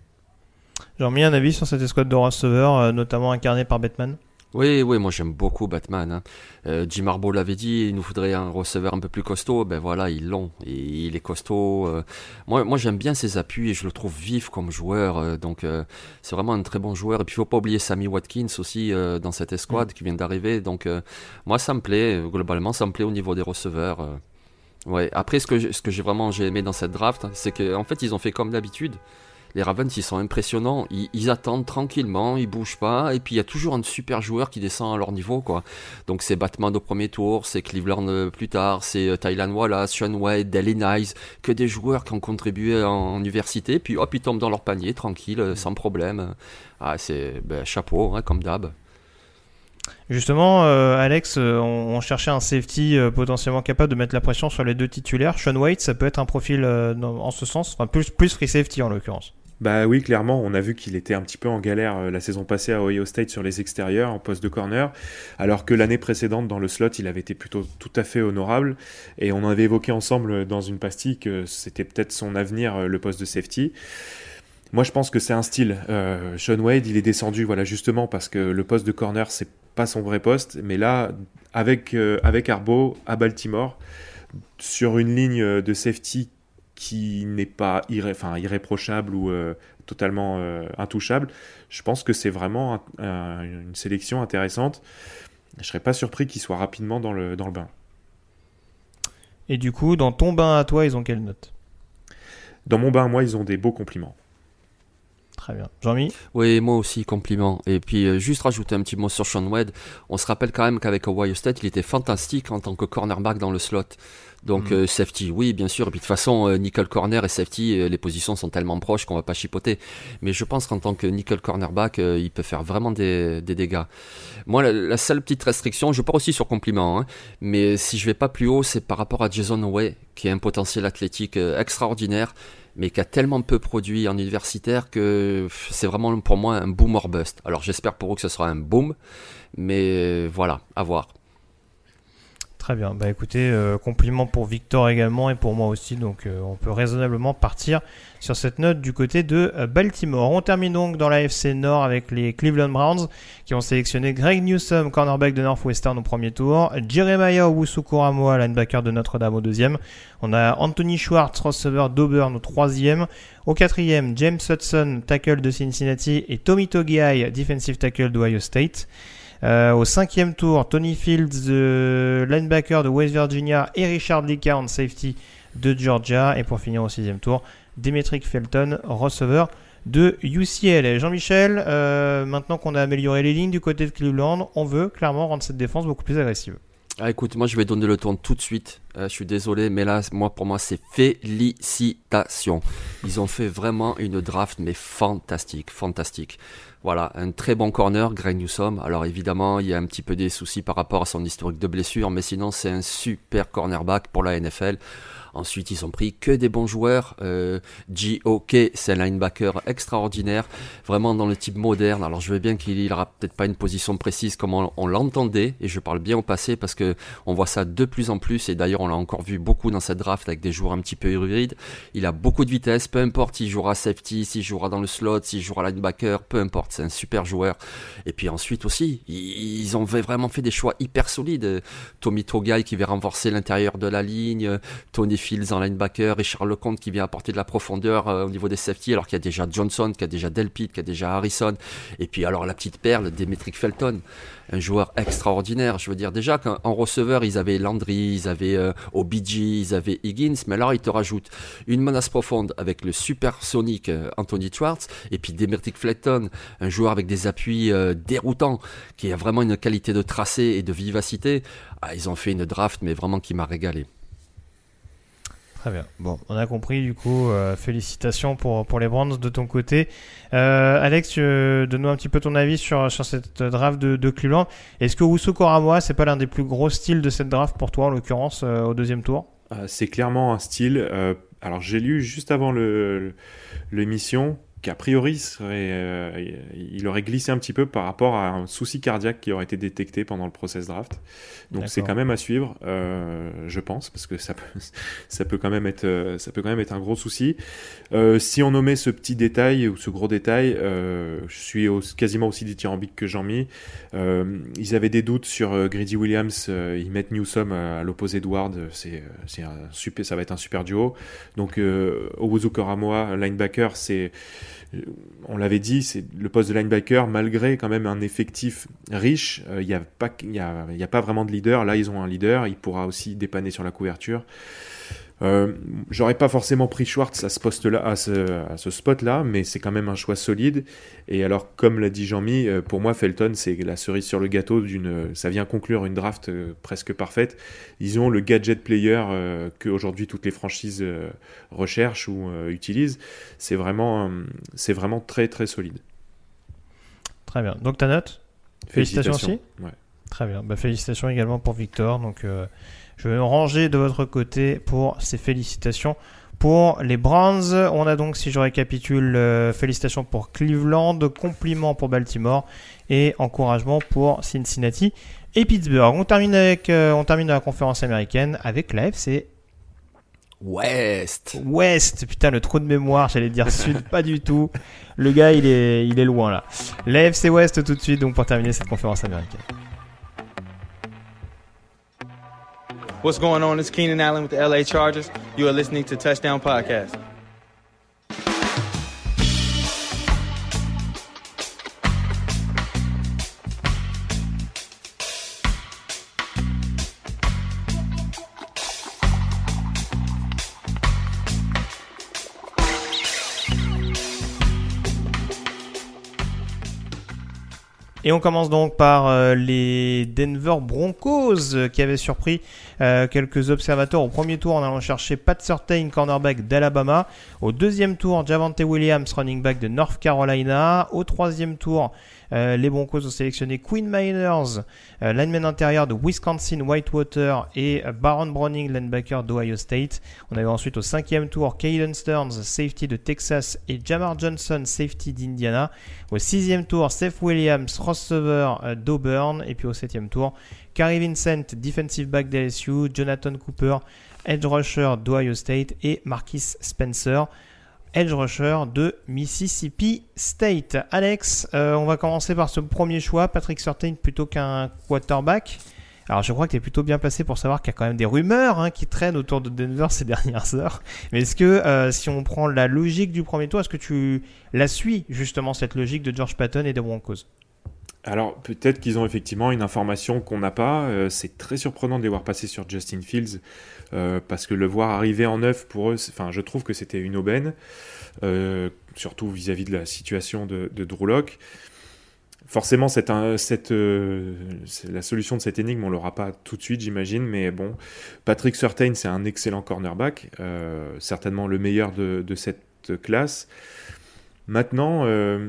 J'ai remis un avis sur cette escouade de receveurs, notamment incarnée par Bateman. Oui, moi j'aime beaucoup Bateman. Jim Harbaugh l'avait dit, il nous faudrait un receveur un peu plus costaud. Ben voilà, ils l'ont. Et il est costaud. Moi j'aime bien ses appuis et je le trouve vif comme joueur. Donc c'est vraiment un très bon joueur. Et puis il ne faut pas oublier Sammy Watkins aussi dans cette escouade qui vient d'arriver. Donc moi ça me plaît. Globalement, ça me plaît au niveau des receveurs. Ouais. Après, ce que j'ai aimé dans cette draft, c'est qu'en fait ils ont fait comme d'habitude. Les Ravens, ils sont impressionnants. Ils attendent tranquillement, ils bougent pas. Et puis, il y a toujours un super joueur qui descend à leur niveau, quoi. Donc, c'est Bateman au premier tour, c'est Cleveland plus tard, c'est Tylan Wallace, Sean Wade, Dalen Hayes, que des joueurs qui ont contribué en université. Puis, hop, ils tombent dans leur panier, tranquille, sans problème. Ah, c'est chapeau, comme d'hab. Justement, Alex, on cherchait un safety potentiellement capable de mettre la pression sur les deux titulaires. Sean Wade, ça peut être un profil en ce sens, enfin plus free safety en l'occurrence. Bah oui, clairement, on a vu qu'il était un petit peu en galère la saison passée à Ohio State sur les extérieurs, en poste de corner, alors que l'année précédente, dans le slot, il avait été plutôt tout à fait honorable, et on avait évoqué ensemble dans une pastille que c'était peut-être son avenir, le poste de safety. Moi, je pense que c'est un style. Sean Wade, il est descendu, voilà, justement, parce que le poste de corner, c'est pas son vrai poste, mais là, avec Harbaugh à Baltimore, sur une ligne de safety qui n'est pas irréprochable ou totalement intouchable, je pense que c'est vraiment une sélection intéressante. Je serais pas surpris qu'il soit rapidement dans le bain. Et du coup, dans ton bain à toi, ils ont quelle note ? Dans mon bain à moi, ils ont des beaux compliments. Très bien. Jean-Mi ? Oui, moi aussi, compliment. Et puis, juste rajouter un petit mot sur Sean Wade. On se rappelle quand même qu'avec Ohio State, il était fantastique en tant que cornerback dans le slot. Donc, safety, oui, bien sûr. Et puis, de toute façon, nickel corner et safety, les positions sont tellement proches qu'on va pas chipoter. Mais je pense qu'en tant que nickel cornerback, il peut faire vraiment des dégâts. Moi, la seule petite restriction, je pars aussi sur compliment, mais si je vais pas plus haut, c'est par rapport à Jason Oweh, qui a un potentiel athlétique extraordinaire, mais qui a tellement peu produit en universitaire que c'est vraiment pour moi un boom or bust. Alors j'espère pour eux que ce sera un boom, mais voilà, à voir. Très bien. Bah écoutez, compliment pour Victor également et pour moi aussi. Donc on peut raisonnablement partir sur cette note du côté de Baltimore. On termine donc dans la AFC Nord avec les Cleveland Browns qui ont sélectionné Greg Newsome, cornerback de Northwestern au premier tour, Jeremiah Owusu-Koramoah, linebacker de Notre-Dame au deuxième. On a Anthony Schwartz, receveur d'Auburn au troisième. Au quatrième, James Hudson, tackle de Cincinnati, et Tommy Togiai, defensive tackle d'Ohio State. Au cinquième tour, Tony Fields, linebacker de West Virginia, et Richard LeCounte, safety de Georgia. Et pour finir au sixième tour, Demetric Felton, receveur de UCLA. Jean-Michel, maintenant qu'on a amélioré les lignes du côté de Cleveland, on veut clairement rendre cette défense beaucoup plus agressive. Écoute, moi je vais donner le ton tout de suite. Je suis désolé, mais là, pour moi, c'est félicitations. Ils ont fait vraiment une draft, mais fantastique. Voilà, un très bon corner, Greg Newsome. Alors évidemment, il y a un petit peu des soucis par rapport à son historique de blessure, mais sinon, c'est un super cornerback pour la NFL. Ensuite, ils ont pris que des bons joueurs. G.O.K., c'est un linebacker extraordinaire, vraiment dans le type moderne. Alors, je veux bien qu'il n'aura peut-être pas une position précise comme on l'entendait, et je parle bien au passé parce que on voit ça de plus en plus, et d'ailleurs, on l'a encore vu beaucoup dans cette draft avec des joueurs un petit peu hybrides. Il a beaucoup de vitesse, peu importe s'il jouera safety, s'il jouera dans le slot, s'il jouera linebacker, peu importe, c'est un super joueur. Et puis ensuite aussi, ils ont vraiment fait des choix hyper solides. Tommy Togiai qui vient renforcer l'intérieur de la ligne, Tony Fields en linebacker, Richard LeCounte qui vient apporter de la profondeur au niveau des safety, alors qu'il y a déjà Johnson, qu'il y a déjà Delpit, qu'il y a déjà Harrison, et puis alors la petite perle, Demetric Felton, un joueur extraordinaire. Je veux dire, déjà qu'en receveur, ils avaient Landry, ils avaient OBJ, ils avaient Higgins, mais alors ils te rajoutent une menace profonde avec le supersonique Anthony Schwartz, et puis Demetric Felton, un joueur avec des appuis déroutants, qui a vraiment une qualité de tracé et de vivacité. Ils ont fait une draft, mais vraiment qui m'a régalé. Très bien. Bon, on a compris du coup. Félicitations pour les Browns de ton côté. Alex, donne-nous un petit peu ton avis sur cette draft de Cleveland. Est-ce que Owusu-Koramoah, c'est pas l'un des plus gros styles de cette draft pour toi, en l'occurrence, au deuxième tour? C'est clairement un style. Alors, j'ai lu juste avant l'émission qu'a priori il aurait glissé un petit peu par rapport à un souci cardiaque qui aurait été détecté pendant le process draft. Donc c'est quand même à suivre, je pense, parce que ça peut quand même être un gros souci. Si on nommait ce petit détail ou ce gros détail, je suis quasiment aussi dithyrambique que Jean-Mi. Ils avaient des doutes sur Greedy Williams, ils mettent Newsome à l'opposé de Ward, ça va être un super duo. Donc Owusu-Koramoah, linebacker, on l'avait dit, c'est le poste de linebacker, malgré quand même un effectif riche, il n'y a pas vraiment de leader. Là, ils ont un leader, il pourra aussi dépanner sur la couverture. J'aurais pas forcément pris Schwartz à ce poste-là, à ce spot-là, mais c'est quand même un choix solide. Et alors, comme l'a dit Jean-Mi, pour moi, Felton, c'est la cerise sur le gâteau ça vient conclure une draft presque parfaite. Ils ont le gadget player que aujourd'hui toutes les franchises recherchent ou utilisent. C'est vraiment très très solide. Très bien. Donc ta note? Félicitations aussi. Ouais. Très bien. Félicitations également pour Victor. Donc je vais me ranger de votre côté pour ces félicitations pour les Browns. On a donc, si je récapitule, félicitations pour Cleveland, compliments pour Baltimore et encouragement pour Cincinnati et Pittsburgh. On termine la conférence américaine avec la FC West. Putain, le trou de mémoire, j'allais dire Sud, pas du tout. Le gars, il est loin là. La FC West tout de suite, donc pour terminer cette conférence américaine. What's going on? It's Keenan Allen with the LA Chargers. You are listening to Touchdown Podcast. Et on commence donc par les Denver Broncos qui avaient surpris quelques observateurs au premier tour en allant chercher Pat Surtain, cornerback d'Alabama. Au deuxième tour, Javonte Williams, running back de North Carolina. Au troisième tour, les Broncos ont sélectionné Quinn Miners, lineman intérieur de Wisconsin Whitewater, et Baron Browning, linebacker d'Ohio State. On avait ensuite au cinquième tour Caden Stearns, safety de Texas, et Jamar Johnson, safety d'Indiana. Au sixième tour, Seth Williams, crossover d'Auburn. Et puis au 7e tour, Kary Vincent, defensive back d'LSU, Jonathan Cooper, edge rusher d'Ohio State et Marquis Spencer, edge rusher de Mississippi State. Alex, on va commencer par ce premier choix, Patrick Surtain plutôt qu'un quarterback. Alors je crois que tu es plutôt bien placé pour savoir qu'il y a quand même des rumeurs qui traînent autour de Denver ces dernières heures. Mais est-ce que si on prend la logique du premier tour, est-ce que tu la suis justement, cette logique de George Paton et des Broncos ? Alors peut-être qu'ils ont effectivement une information qu'on n'a pas. C'est très surprenant de les voir passer sur Justin Fields parce que le voir arriver en neuf pour eux, je trouve que c'était une aubaine, surtout vis-à-vis de la situation de Drew Lock. Forcément, la solution de cette énigme, on ne l'aura pas tout de suite, j'imagine, mais bon, Patrick Surtain, c'est un excellent cornerback, certainement le meilleur de cette classe. Maintenant,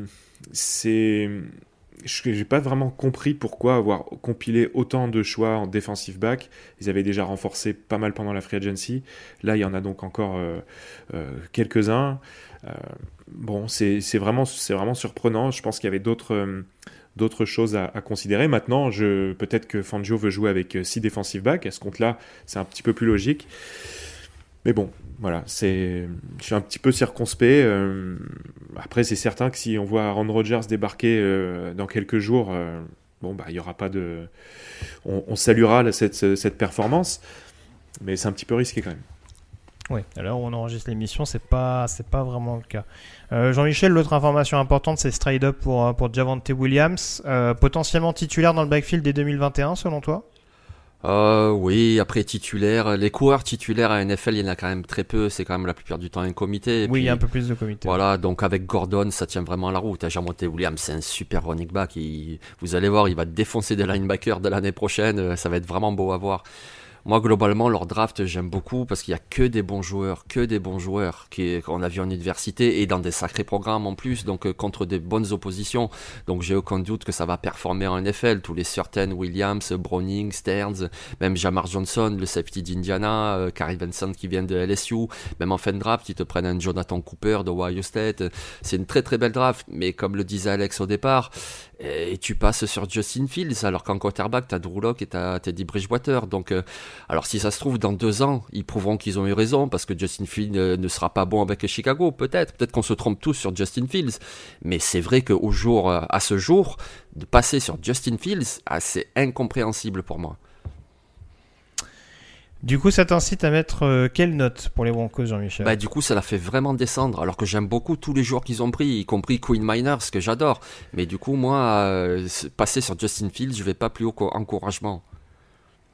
je n'ai pas vraiment compris pourquoi avoir compilé autant de choix en defensive back. Ils avaient déjà renforcé pas mal pendant la free agency. Là, il y en a donc encore quelques-uns. Bon, c'est vraiment surprenant. Je pense qu'il y avait d'autres choses à considérer. Maintenant, peut-être que Fangio veut jouer avec 6 defensive backs. À ce compte-là, c'est un petit peu plus logique. Mais bon, voilà, je suis un petit peu circonspect. Après, c'est certain que si on voit Aaron Rodgers débarquer dans quelques jours, il y aura pas de... On saluera cette performance, mais c'est un petit peu risqué quand même. Oui, à l'heure où on enregistre l'émission, c'est pas vraiment le cas. Jean-Michel, l'autre information importante, c'est ce trade-up pour Javonte Williams, potentiellement titulaire dans le backfield dès 2021, selon toi ? Oui, après titulaire, les coureurs titulaires à NFL, il y en a quand même très peu, c'est quand même la plupart du temps un comité. Oui, il y a un peu plus de comité. Voilà, donc avec Gordon, ça tient vraiment la route. Javonte Williams, c'est un super running back. Vous allez voir, il va défoncer des linebackers de l'année prochaine, ça va être vraiment beau à voir. Moi, globalement, leur draft, j'aime beaucoup parce qu'il y a que des bons joueurs qu'on a vu en université et dans des sacrés programmes en plus, donc contre des bonnes oppositions. Donc, j'ai aucun doute que ça va performer en NFL. Tous les Surtain, Williams, Browning, Stearns, même Jamar Johnson, le safety d'Indiana, Kary Vincent qui vient de LSU. Même en fin de draft, ils te prennent un Jonathan Cooper de Ohio State. C'est une très très belle draft, mais comme le disait Alex au départ, et tu passes sur Justin Fields alors qu'en quarterback t'as Drew Lock et t'as Teddy Bridgewater. Donc alors si ça se trouve dans 2 ans ils prouveront qu'ils ont eu raison parce que Justin Fields ne sera pas bon avec Chicago, peut-être qu'on se trompe tous sur Justin Fields, mais c'est vrai à ce jour de passer sur Justin Fields, c'est incompréhensible pour moi. Du coup, ça t'incite à mettre quelle note pour les Broncos, Jean-Michel ? Du coup, ça la fait vraiment descendre, alors que j'aime beaucoup tous les joueurs qu'ils ont pris, y compris Quinn Miners, que j'adore. Mais du coup, moi, passer sur Justin Fields, je vais pas plus haut qu'encouragement. Alex ?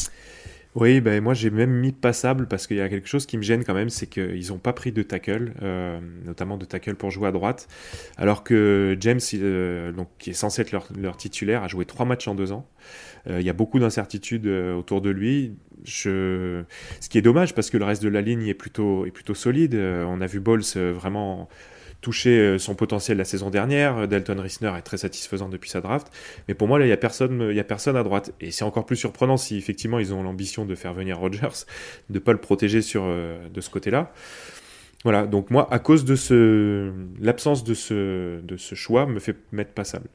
Oui, moi j'ai même mis passable parce qu'il y a quelque chose qui me gêne quand même, c'est qu'ils n'ont pas pris de tackle, notamment de tackle pour jouer à droite, alors que James, donc, qui est censé être leur titulaire, a joué 3 matchs en 2 ans. Il y a beaucoup d'incertitudes autour de lui. Ce qui est dommage parce que le reste de la ligne est plutôt solide. On a vu Bowles vraiment toucher son potentiel la saison dernière. Dalton Risner est très satisfaisant depuis sa draft. Mais pour moi, là, il y a personne à droite. Et c'est encore plus surprenant si effectivement ils ont l'ambition de faire venir Rodgers, de ne pas le protéger de ce côté-là. Voilà, donc moi, à cause de l'absence de ce choix, me fait mettre passable.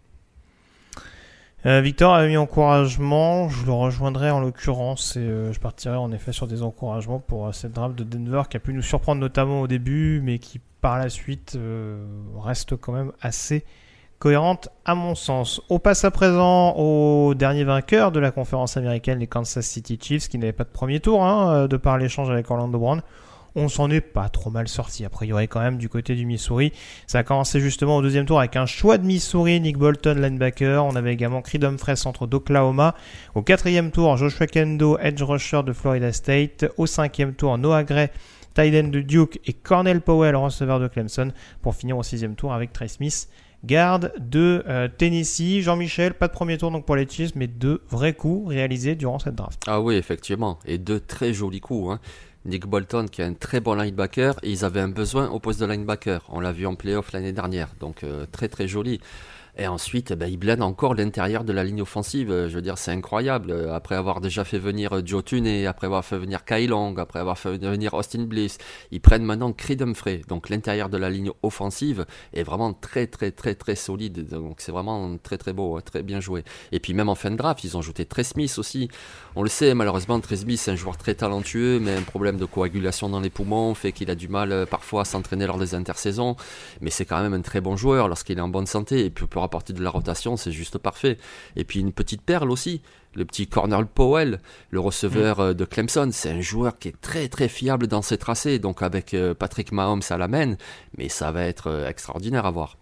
Victor a mis encouragement, je le rejoindrai en l'occurrence et je partirai en effet sur des encouragements pour cette draft de Denver qui a pu nous surprendre notamment au début mais qui par la suite reste quand même assez cohérente à mon sens. On passe à présent au dernier vainqueur de la conférence américaine, les Kansas City Chiefs, qui n'avaient pas de premier tour de par l'échange avec Orlando Brown. On s'en est pas trop mal sorti, a priori quand même du côté du Missouri. Ça a commencé justement au 2e tour avec un choix de Missouri, Nick Bolton, linebacker. On avait également Creed Humphrey, centre d'Oklahoma. Au 4e tour, Joshua Kendo, edge rusher de Florida State. Au 5e tour, Noah Gray, tight end de Duke, et Cornell Powell, receveur de Clemson. Pour finir au 6e tour avec Trey Smith, garde de Tennessee. Jean-Michel, pas de premier tour donc pour les Chiefs, mais 2 vrais coups réalisés durant cette draft. Ah oui, effectivement, et 2 très jolis coups, Nick Bolton qui est un très bon linebacker et ils avaient un besoin au poste de linebacker. On l'a vu en playoff l'année dernière, donc très très joli. Et ensuite, il blende encore l'intérieur de la ligne offensive. Je veux dire, c'est incroyable. Après avoir déjà fait venir Joe Thuney, après avoir fait venir Kai Long, après avoir fait venir Austin Bliss, ils prennent maintenant Creed Humphrey. Donc l'intérieur de la ligne offensive est vraiment très très très très solide. Donc c'est vraiment très très beau, très bien joué. Et puis même en fin de draft, ils ont ajouté Trey Smith aussi. On le sait, malheureusement, Trey Smith c'est un joueur très talentueux, mais un problème de coagulation dans les poumons fait qu'il a du mal parfois à s'entraîner lors des intersaisons. Mais c'est quand même un très bon joueur lorsqu'il est en bonne santé et puis peut rapporter de la rotation, c'est juste parfait. Et puis une petite perle aussi, le petit Cornell Powell, le receveur de Clemson, c'est un joueur qui est très très fiable dans ses tracés, donc avec Patrick Mahomes à la main, mais ça va être extraordinaire à voir.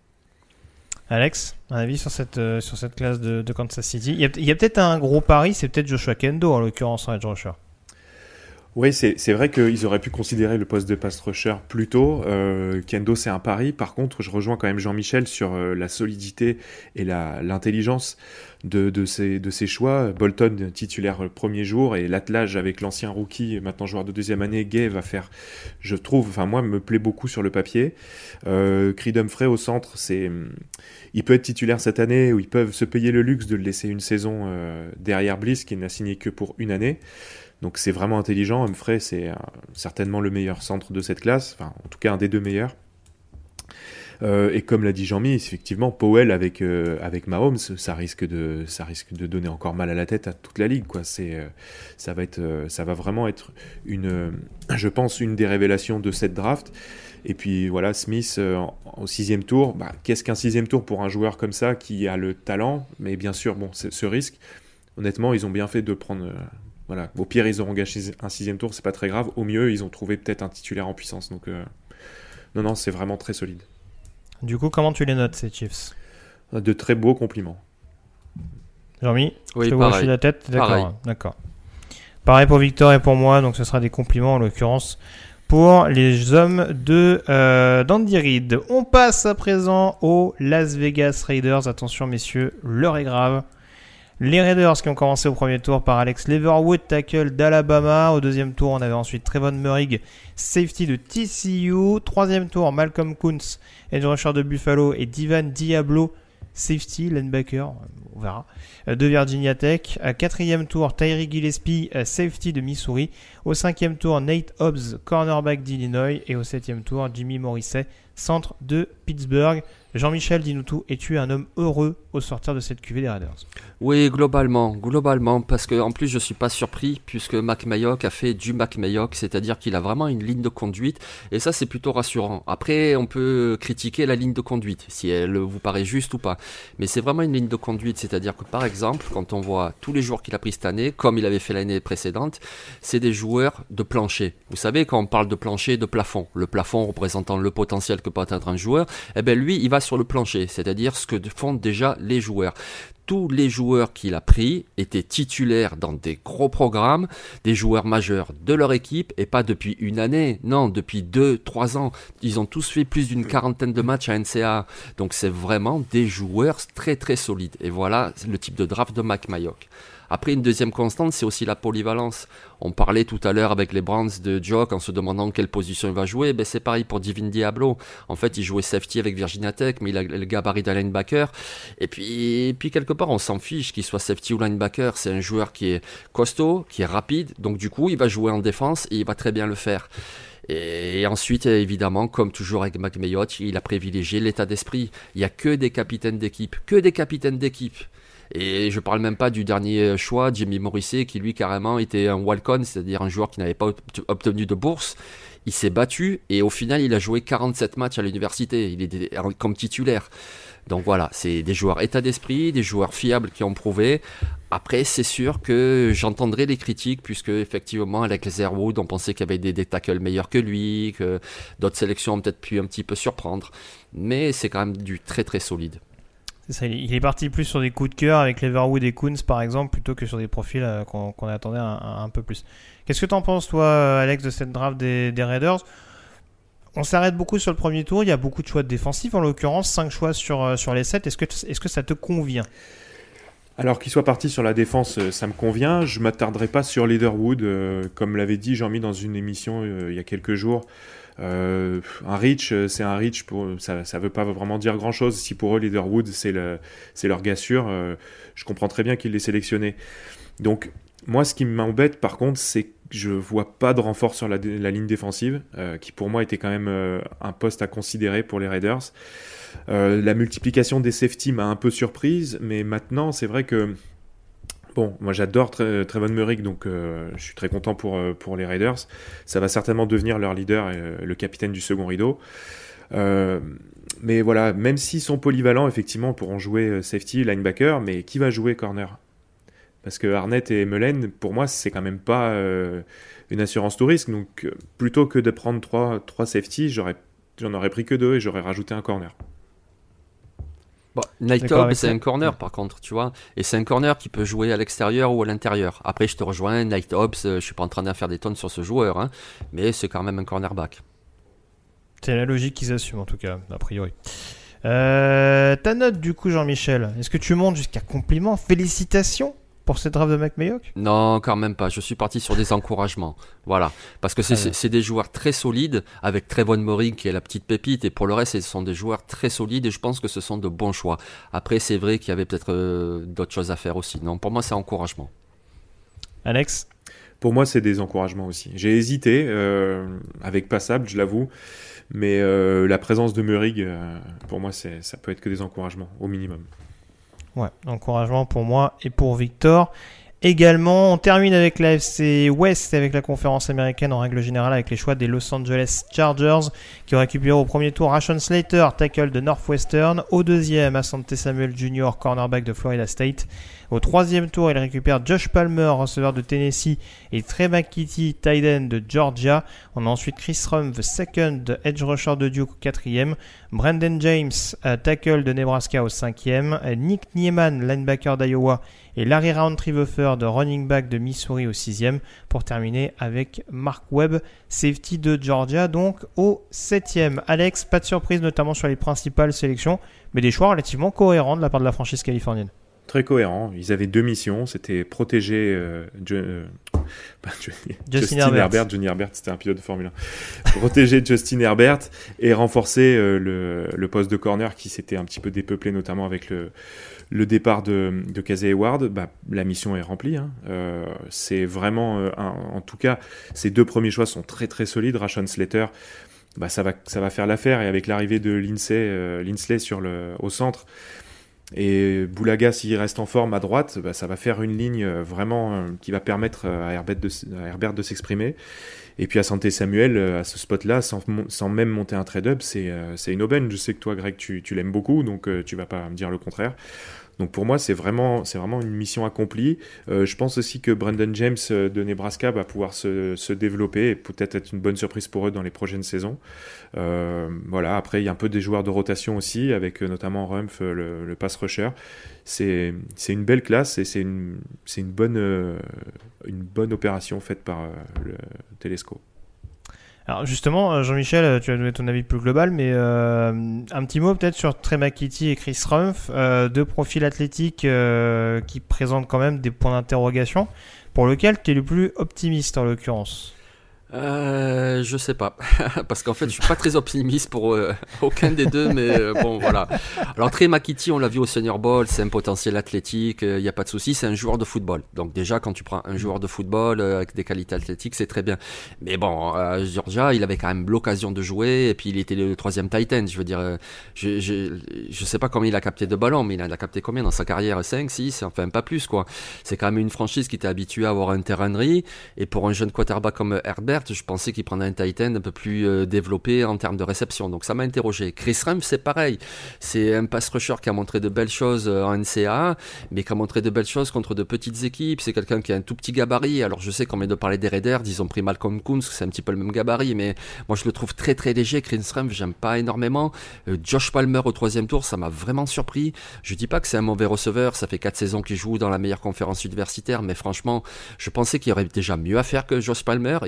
Alex, un avis sur cette classe de Kansas City? Il y a peut-être un gros pari, c'est peut-être Joshua Kendo en l'occurrence en edge rusher. Oui, c'est vrai qu'ils auraient pu considérer le poste de pass rusher plus tôt. Kendo, c'est un pari. Par contre, je rejoins quand même Jean-Michel sur la solidité et l'intelligence de ses choix. Bolton, titulaire le premier jour, et l'attelage avec l'ancien rookie, maintenant joueur de deuxième année, Gay, va faire, je trouve, enfin moi, me plaît beaucoup sur le papier. Creed Humphrey au centre, il peut être titulaire cette année, ou ils peuvent se payer le luxe de le laisser une saison derrière Bliss, qui n'a signé que pour une année. Donc c'est vraiment intelligent. Humphrey, c'est certainement le meilleur centre de cette classe, enfin en tout cas un des deux meilleurs. Et comme l'a dit Jean-Mi, effectivement, Powell avec Mahomes, ça risque de donner encore mal à la tête à toute la ligue, quoi. Ça va vraiment être je pense, une des révélations de cette draft. Et puis voilà, Smith au 6e tour. Qu'est-ce qu'un 6e tour pour un joueur comme ça qui a le talent? Mais bien sûr, bon, ce risque, honnêtement, ils ont bien fait de prendre. Voilà. Au pire, ils auront gâché un 6e tour, c'est pas très grave. Au mieux, ils ont trouvé peut-être un titulaire en puissance. Donc, non, c'est vraiment très solide. Du coup, comment tu les notes, ces Chiefs? De très beaux compliments. Jean-Mi, oui, je te vois hocher la tête, d'accord, pareil. D'accord. Pareil pour Victor et pour moi, donc ce sera des compliments en l'occurrence pour les hommes d'Andy Reid. On passe à présent aux Las Vegas Raiders. Attention messieurs, l'heure est grave. Les Raiders qui ont commencé au premier tour par Alex Leatherwood, tackle d'Alabama. Au deuxième tour, on avait ensuite Trevon Moehrig, safety de TCU. Troisième tour, Malcolm Kuntz, edge rusher de Buffalo, et Divan Diablo, safety, linebacker, on verra, de Virginia Tech. Quatrième tour, Tyree Gillespie, safety de Missouri. Au cinquième tour, Nate Hobbs, cornerback d'Illinois. Et au septième tour, Jimmy Morrissey, centre de Pittsburgh. Jean-Michel, dis-nous tout, es-tu un homme heureux au sortir de cette cuvée des Raiders? Oui, globalement, parce que en plus je suis pas surpris puisque Mac Mayock a fait du Mac Mayock, c'est-à-dire qu'il a vraiment une ligne de conduite et ça c'est plutôt rassurant. Après, on peut critiquer la ligne de conduite si elle vous paraît juste ou pas, mais c'est vraiment une ligne de conduite, c'est-à-dire que par exemple, quand on voit tous les joueurs qu'il a pris cette année, comme il avait fait l'année précédente, c'est des joueurs de plancher. Vous savez, quand on parle de plancher, de plafond, le plafond représentant le potentiel que peut atteindre un joueur, eh ben lui, il va sur le plancher, c'est-à-dire ce que font déjà les joueurs. Tous les joueurs qu'il a pris étaient titulaires dans des gros programmes, des joueurs majeurs de leur équipe, et pas depuis une année, non, depuis 2-3 ans. Ils ont tous fait plus d'une quarantaine de matchs à NCAA. Donc c'est vraiment des joueurs très très solides. Et voilà le type de draft de Mac Mayock. Après, une deuxième constante, c'est aussi la polyvalence. On parlait tout à l'heure avec les Browns de Jock en se demandant quelle position il va jouer. Ben, c'est pareil pour Divin Diablo. En fait, il jouait safety avec Virginia Tech, mais il a le gabarit d'un linebacker. Et puis quelque part, on s'en fiche qu'il soit safety ou linebacker. C'est un joueur qui est costaud, qui est rapide. Donc du coup, il va jouer en défense et il va très bien le faire. Et ensuite, évidemment, comme toujours avec Mac Mayock, il a privilégié l'état d'esprit. Il n'y a que des capitaines d'équipe. Et je parle même pas du dernier choix, Jimmy Morrissey, qui lui carrément était un walk-on, c'est-à-dire un joueur qui n'avait pas obtenu de bourse. Il s'est battu et au final il a joué 47 matchs à l'université, il est comme titulaire. Donc voilà, c'est des joueurs état d'esprit, des joueurs fiables qui ont prouvé. Après, c'est sûr que j'entendrai les critiques, puisque effectivement, avec Leatherwood, on pensait qu'il y avait des tackles meilleurs que lui, que d'autres sélections ont peut-être pu un petit peu surprendre. Mais c'est quand même du très très solide. C'est ça, il est parti plus sur des coups de cœur avec Leatherwood et Kuntz par exemple, plutôt que sur des profils qu'on attendait un peu plus. Qu'est-ce que tu en penses toi, Alex, de cette draft des Raiders? On s'arrête beaucoup sur le premier tour, il y a beaucoup de choix de défensifs en l'occurrence, 5 choix sur les 7. Est-ce que ça te convient? Alors qu'il soit parti sur la défense, ça me convient. Je ne m'attarderai pas sur Leatherwood. Comme l'avait dit Jean-Mi dans une émission il y a quelques jours. Un reach, c'est un reach. Ça ne veut pas vraiment dire grand-chose. Si pour eux, Leatherwood, c'est leur gars sûr, je comprends très bien qu'ils l'aient sélectionné. Donc, moi, ce qui m'embête, par contre, c'est que je ne vois pas de renfort sur la ligne défensive, qui pour moi était quand même un poste à considérer pour les Raiders. La multiplication des safety m'a un peu surprise, mais maintenant, c'est vrai que bon, moi j'adore Trevon Moehrig, donc je suis très content pour les Raiders. Ça va certainement devenir leur leader et le capitaine du second rideau. Mais voilà, même s'ils sont polyvalents, effectivement, pourront jouer safety, linebacker, mais qui va jouer corner ? Parce que Arnett et Mullen, pour moi, c'est quand même pas une assurance tout risque. Donc, plutôt que de prendre trois safety, j'en aurais pris que 2 et j'aurais rajouté un corner. Bon, Night Hobbs, c'est un corner par contre, tu vois. Et c'est un corner qui peut jouer à l'extérieur ou à l'intérieur. Après, je te rejoins, Night Hobbs, je suis pas en train d'en faire des tonnes sur ce joueur, hein, mais c'est quand même un cornerback. C'est la logique qu'ils assument en tout cas, a priori. Ta note du coup, Jean-Michel, est-ce que tu montes jusqu'à compliment, félicitations pour cette draft de Mike Mayock ? Non, quand même pas. Je suis parti sur des encouragements. Voilà. Parce que c'est des joueurs très solides, avec Trevon Moehrig qui est la petite pépite, et pour le reste, ce sont des joueurs très solides, et je pense que ce sont de bons choix. Après, c'est vrai qu'il y avait peut-être d'autres choses à faire aussi. Non, pour moi, c'est encouragement. Alex ? Pour moi, c'est des encouragements aussi. J'ai hésité, avec Passable, je l'avoue, mais la présence de Moehrig, pour moi, ça peut être que des encouragements, au minimum. Ouais, encouragement pour moi et pour Victor. Également, on termine avec la FC West, avec la conférence américaine en règle générale, avec les choix des Los Angeles Chargers qui ont récupéré au premier tour Rashawn Slater, tackle de Northwestern. Au deuxième, Asante Samuel Jr., cornerback de Florida State. Au troisième tour, il récupère Josh Palmer, receveur de Tennessee, et Trey McKitty, tight end de Georgia. On a ensuite Chris Rumph, second edge rusher de Duke au quatrième. Brandon James, tackle de Nebraska au cinquième. Nick Niemann, linebacker d'Iowa, et Larry Roundtree de running back de Missouri au sixième. Pour terminer avec Mark Webb, safety de Georgia, donc au septième. Alex, pas de surprise notamment sur les principales sélections, mais des choix relativement cohérents de la part de la franchise californienne. Très cohérent. Ils avaient 2 missions. C'était protéger Justin Herbert. Johnny Herbert, c'était un pilote de Formule 1. Protéger Justin Herbert et renforcer le poste de corner qui s'était un petit peu dépeuplé, notamment avec le départ de Casey Hayward. La mission est remplie. Hein. C'est vraiment, en tout cas, ces 2 premiers choix sont très très solides. Rashawn Slater, ça va faire l'affaire. Et avec l'arrivée de Linsley au centre, et Boulaga, s'il reste en forme à droite, ça va faire une ligne vraiment qui va permettre à Herbert de s'exprimer. Et puis Asante Samuel, à ce spot-là, sans même monter un trade-up, c'est une aubaine. Je sais que toi, Greg, tu l'aimes beaucoup, donc tu vas pas me dire le contraire. Donc pour moi, c'est vraiment une mission accomplie. Je pense aussi que Brandon James de Nebraska va pouvoir se développer et peut-être être une bonne surprise pour eux dans les prochaines saisons. Voilà. Après, il y a un peu des joueurs de rotation aussi, avec notamment Rumph, le pass rusher. C'est une belle classe et c'est une bonne opération faite par le Telesco. Alors justement, Jean-Michel, tu as donné ton avis plus global, mais un petit mot peut-être sur Trey McKitty et Chris Rumph, 2 profils athlétiques qui présentent quand même des points d'interrogation, pour lequel tu es le plus optimiste en l'occurrence. Je sais pas, parce qu'en fait je suis pas très optimiste pour aucun des deux, mais bon voilà. Alors Trey McKitty, on l'a vu au Senior Bowl, c'est un potentiel athlétique, y a pas de souci, c'est un joueur de football. Donc déjà quand tu prends un joueur de football avec des qualités athlétiques, c'est très bien. Mais bon, Georgia, il avait quand même l'occasion de jouer, et puis il était le 3e tight end. Je veux dire, je sais pas combien il a capté de ballons, mais il en a capté combien dans sa carrière? 5, 6, enfin pas plus quoi. C'est quand même une franchise qui était habituée à avoir un Terry Henry, et pour un jeune quarterback comme Herbert, je pensais qu'il prendrait un tight end un peu plus développé en termes de réception. Donc ça m'a interrogé. Chris Rumph, c'est pareil. C'est un pass rusher qui a montré de belles choses en NCAA, mais qui a montré de belles choses contre de petites équipes. C'est quelqu'un qui a un tout petit gabarit. Alors je sais qu'on vient de parler des Raiders, ils ont pris Malcolm Koonce, c'est un petit peu le même gabarit, mais moi je le trouve très très léger. Chris Rumph, j'aime pas énormément. Josh Palmer au 3e tour, ça m'a vraiment surpris. Je dis pas que c'est un mauvais receveur, ça fait 4 saisons qu'il joue dans la meilleure conférence universitaire, mais franchement, je pensais qu'il y aurait déjà mieux à faire que Josh Palmer, et en plus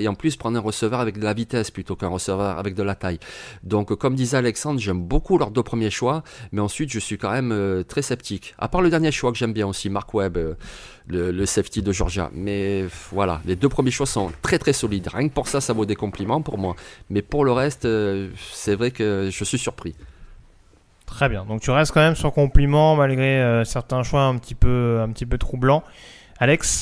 prendre un receveur avec de la vitesse plutôt qu'un receveur avec de la taille. Donc, comme disait Alexandre, j'aime beaucoup leurs 2 premiers choix, mais ensuite, je suis quand même très sceptique. À part le dernier choix que j'aime bien aussi, Mark Webb, le safety de Georgia. Mais voilà, les 2 premiers choix sont très très solides. Rien que pour ça, ça vaut des compliments pour moi. Mais pour le reste, c'est vrai que je suis surpris. Très bien, donc tu restes quand même sur compliment malgré certains choix un petit peu troublants. Alex ?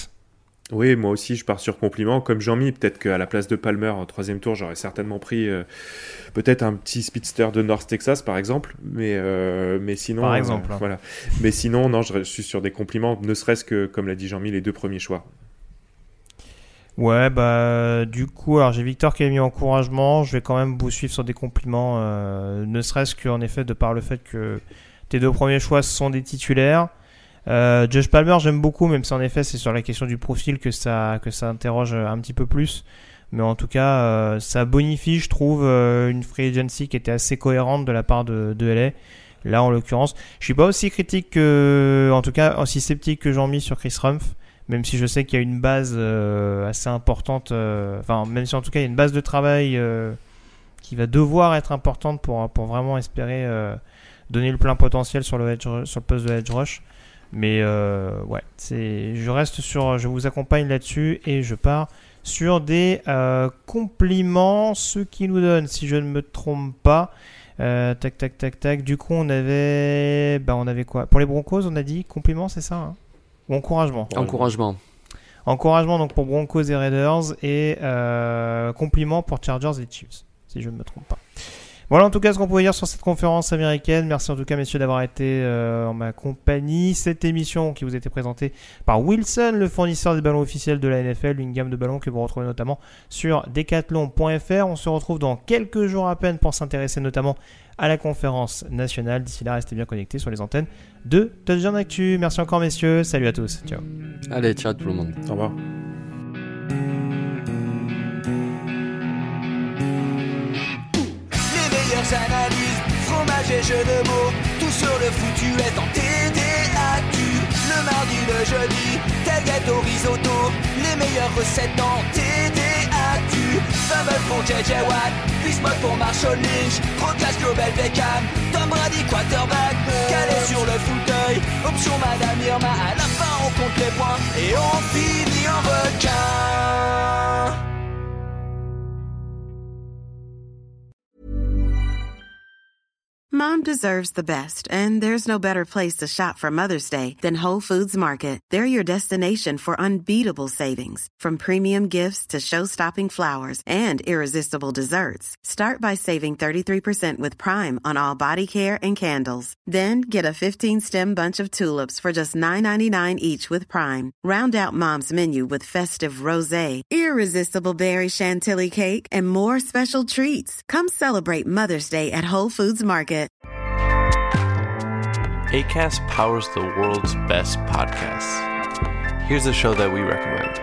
Oui, moi aussi je pars sur compliment. Comme Jean-Mi, peut-être qu'à la place de Palmer en 3e tour, j'aurais certainement pris peut-être un petit speedster de North Texas par exemple. Mais sinon, par exemple, voilà. Mais sinon, non, je suis sur des compliments, ne serait-ce que, comme l'a dit Jean-Mi, les 2 premiers choix. Ouais, du coup, alors j'ai Victor qui a mis encouragement. Je vais quand même vous suivre sur des compliments, ne serait-ce qu'en effet de par le fait que tes 2 premiers choix sont des titulaires. Josh Palmer, j'aime beaucoup, même si en effet c'est sur la question du profil que ça interroge un petit peu plus. Mais en tout cas, ça bonifie, je trouve, une free agency qui était assez cohérente de la part de LA. Là, en l'occurrence, je suis pas aussi critique en tout cas, aussi sceptique que Jean-Mi sur Chris Rumph. Même si je sais qu'il y a une base assez importante, même si en tout cas il y a une base de travail qui va devoir être importante pour vraiment espérer donner le plein potentiel sur le poste de edge rush. Mais je vous accompagne là-dessus et je pars sur des compliments, ceux qui nous donnent, si je ne me trompe pas. Tac. Du coup, on avait quoi ? Pour les Broncos, on a dit compliments, c'est ça, hein ? Ou encouragement. Encouragement donc pour Broncos et Raiders et compliments pour Chargers et Chiefs, si je ne me trompe pas. Voilà en tout cas ce qu'on pouvait dire sur cette conférence américaine. Merci en tout cas messieurs d'avoir été en ma compagnie. Cette émission qui vous a été présentée par Wilson, le fournisseur des ballons officiels de la NFL, une gamme de ballons que vous retrouvez notamment sur decathlon.fr. On se retrouve dans quelques jours à peine pour s'intéresser notamment à la conférence nationale. D'ici là, restez bien connectés sur les antennes de Touchdown Actu. Merci encore messieurs, salut à tous, ciao. Allez, ciao tout le monde. Au revoir. Analyse, fromage et jeux de mots, tout sur le foutu est en TDAQ. Le mardi, le jeudi, tailgate au risotto, les meilleures recettes en TDAQ. Fumble pour JJ Watt, Bismuth pour Marshall Lynch, Procast Global Beckham, Tom Brady quarterback, calé sur le fauteuil, option Madame Irma, à la fin on compte les points et on finit en requin. Mom deserves the best, and there's no better place to shop for Mother's Day than Whole Foods Market. They're your destination for unbeatable savings, from premium gifts to show-stopping flowers and irresistible desserts. Start by saving 33% with Prime on all body care and candles. Then get a 15-stem bunch of tulips for just $9.99 each with Prime. Round out Mom's menu with festive rosé, irresistible berry chantilly cake, and more special treats. Come celebrate Mother's Day at Whole Foods Market. Acast powers the world's best podcasts. Here's a show that we recommend.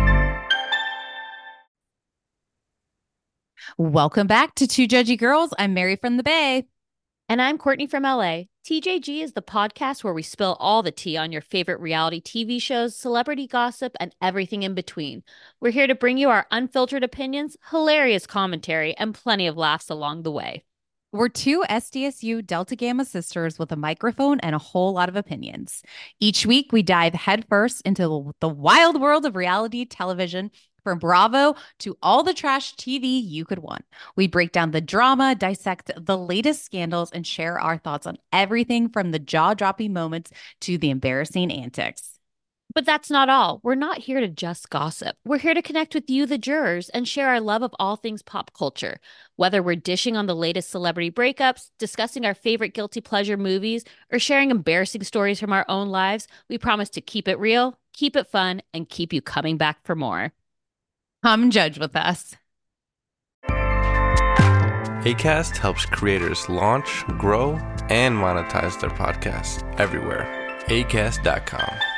Welcome back to Two Judgy Girls. I'm Mary from the Bay. And I'm Courtney from LA. TJG is the podcast where we spill all the tea on your favorite reality TV shows, celebrity gossip, and everything in between. We're here to bring you our unfiltered opinions, hilarious commentary, and plenty of laughs along the way. We're two SDSU Delta Gamma sisters with a microphone and a whole lot of opinions. Each week, we dive headfirst into the wild world of reality television, from Bravo to all the trash TV you could want. We break down the drama, dissect the latest scandals, and share our thoughts on everything from the jaw-dropping moments to the embarrassing antics. But that's not all. We're not here to just gossip. We're here to connect with you, the jurors, and share our love of all things pop culture. Whether we're dishing on the latest celebrity breakups, discussing our favorite guilty pleasure movies, or sharing embarrassing stories from our own lives, we promise to keep it real, keep it fun, and keep you coming back for more. Come judge with us. Acast helps creators launch, grow, and monetize their podcasts everywhere. Acast.com.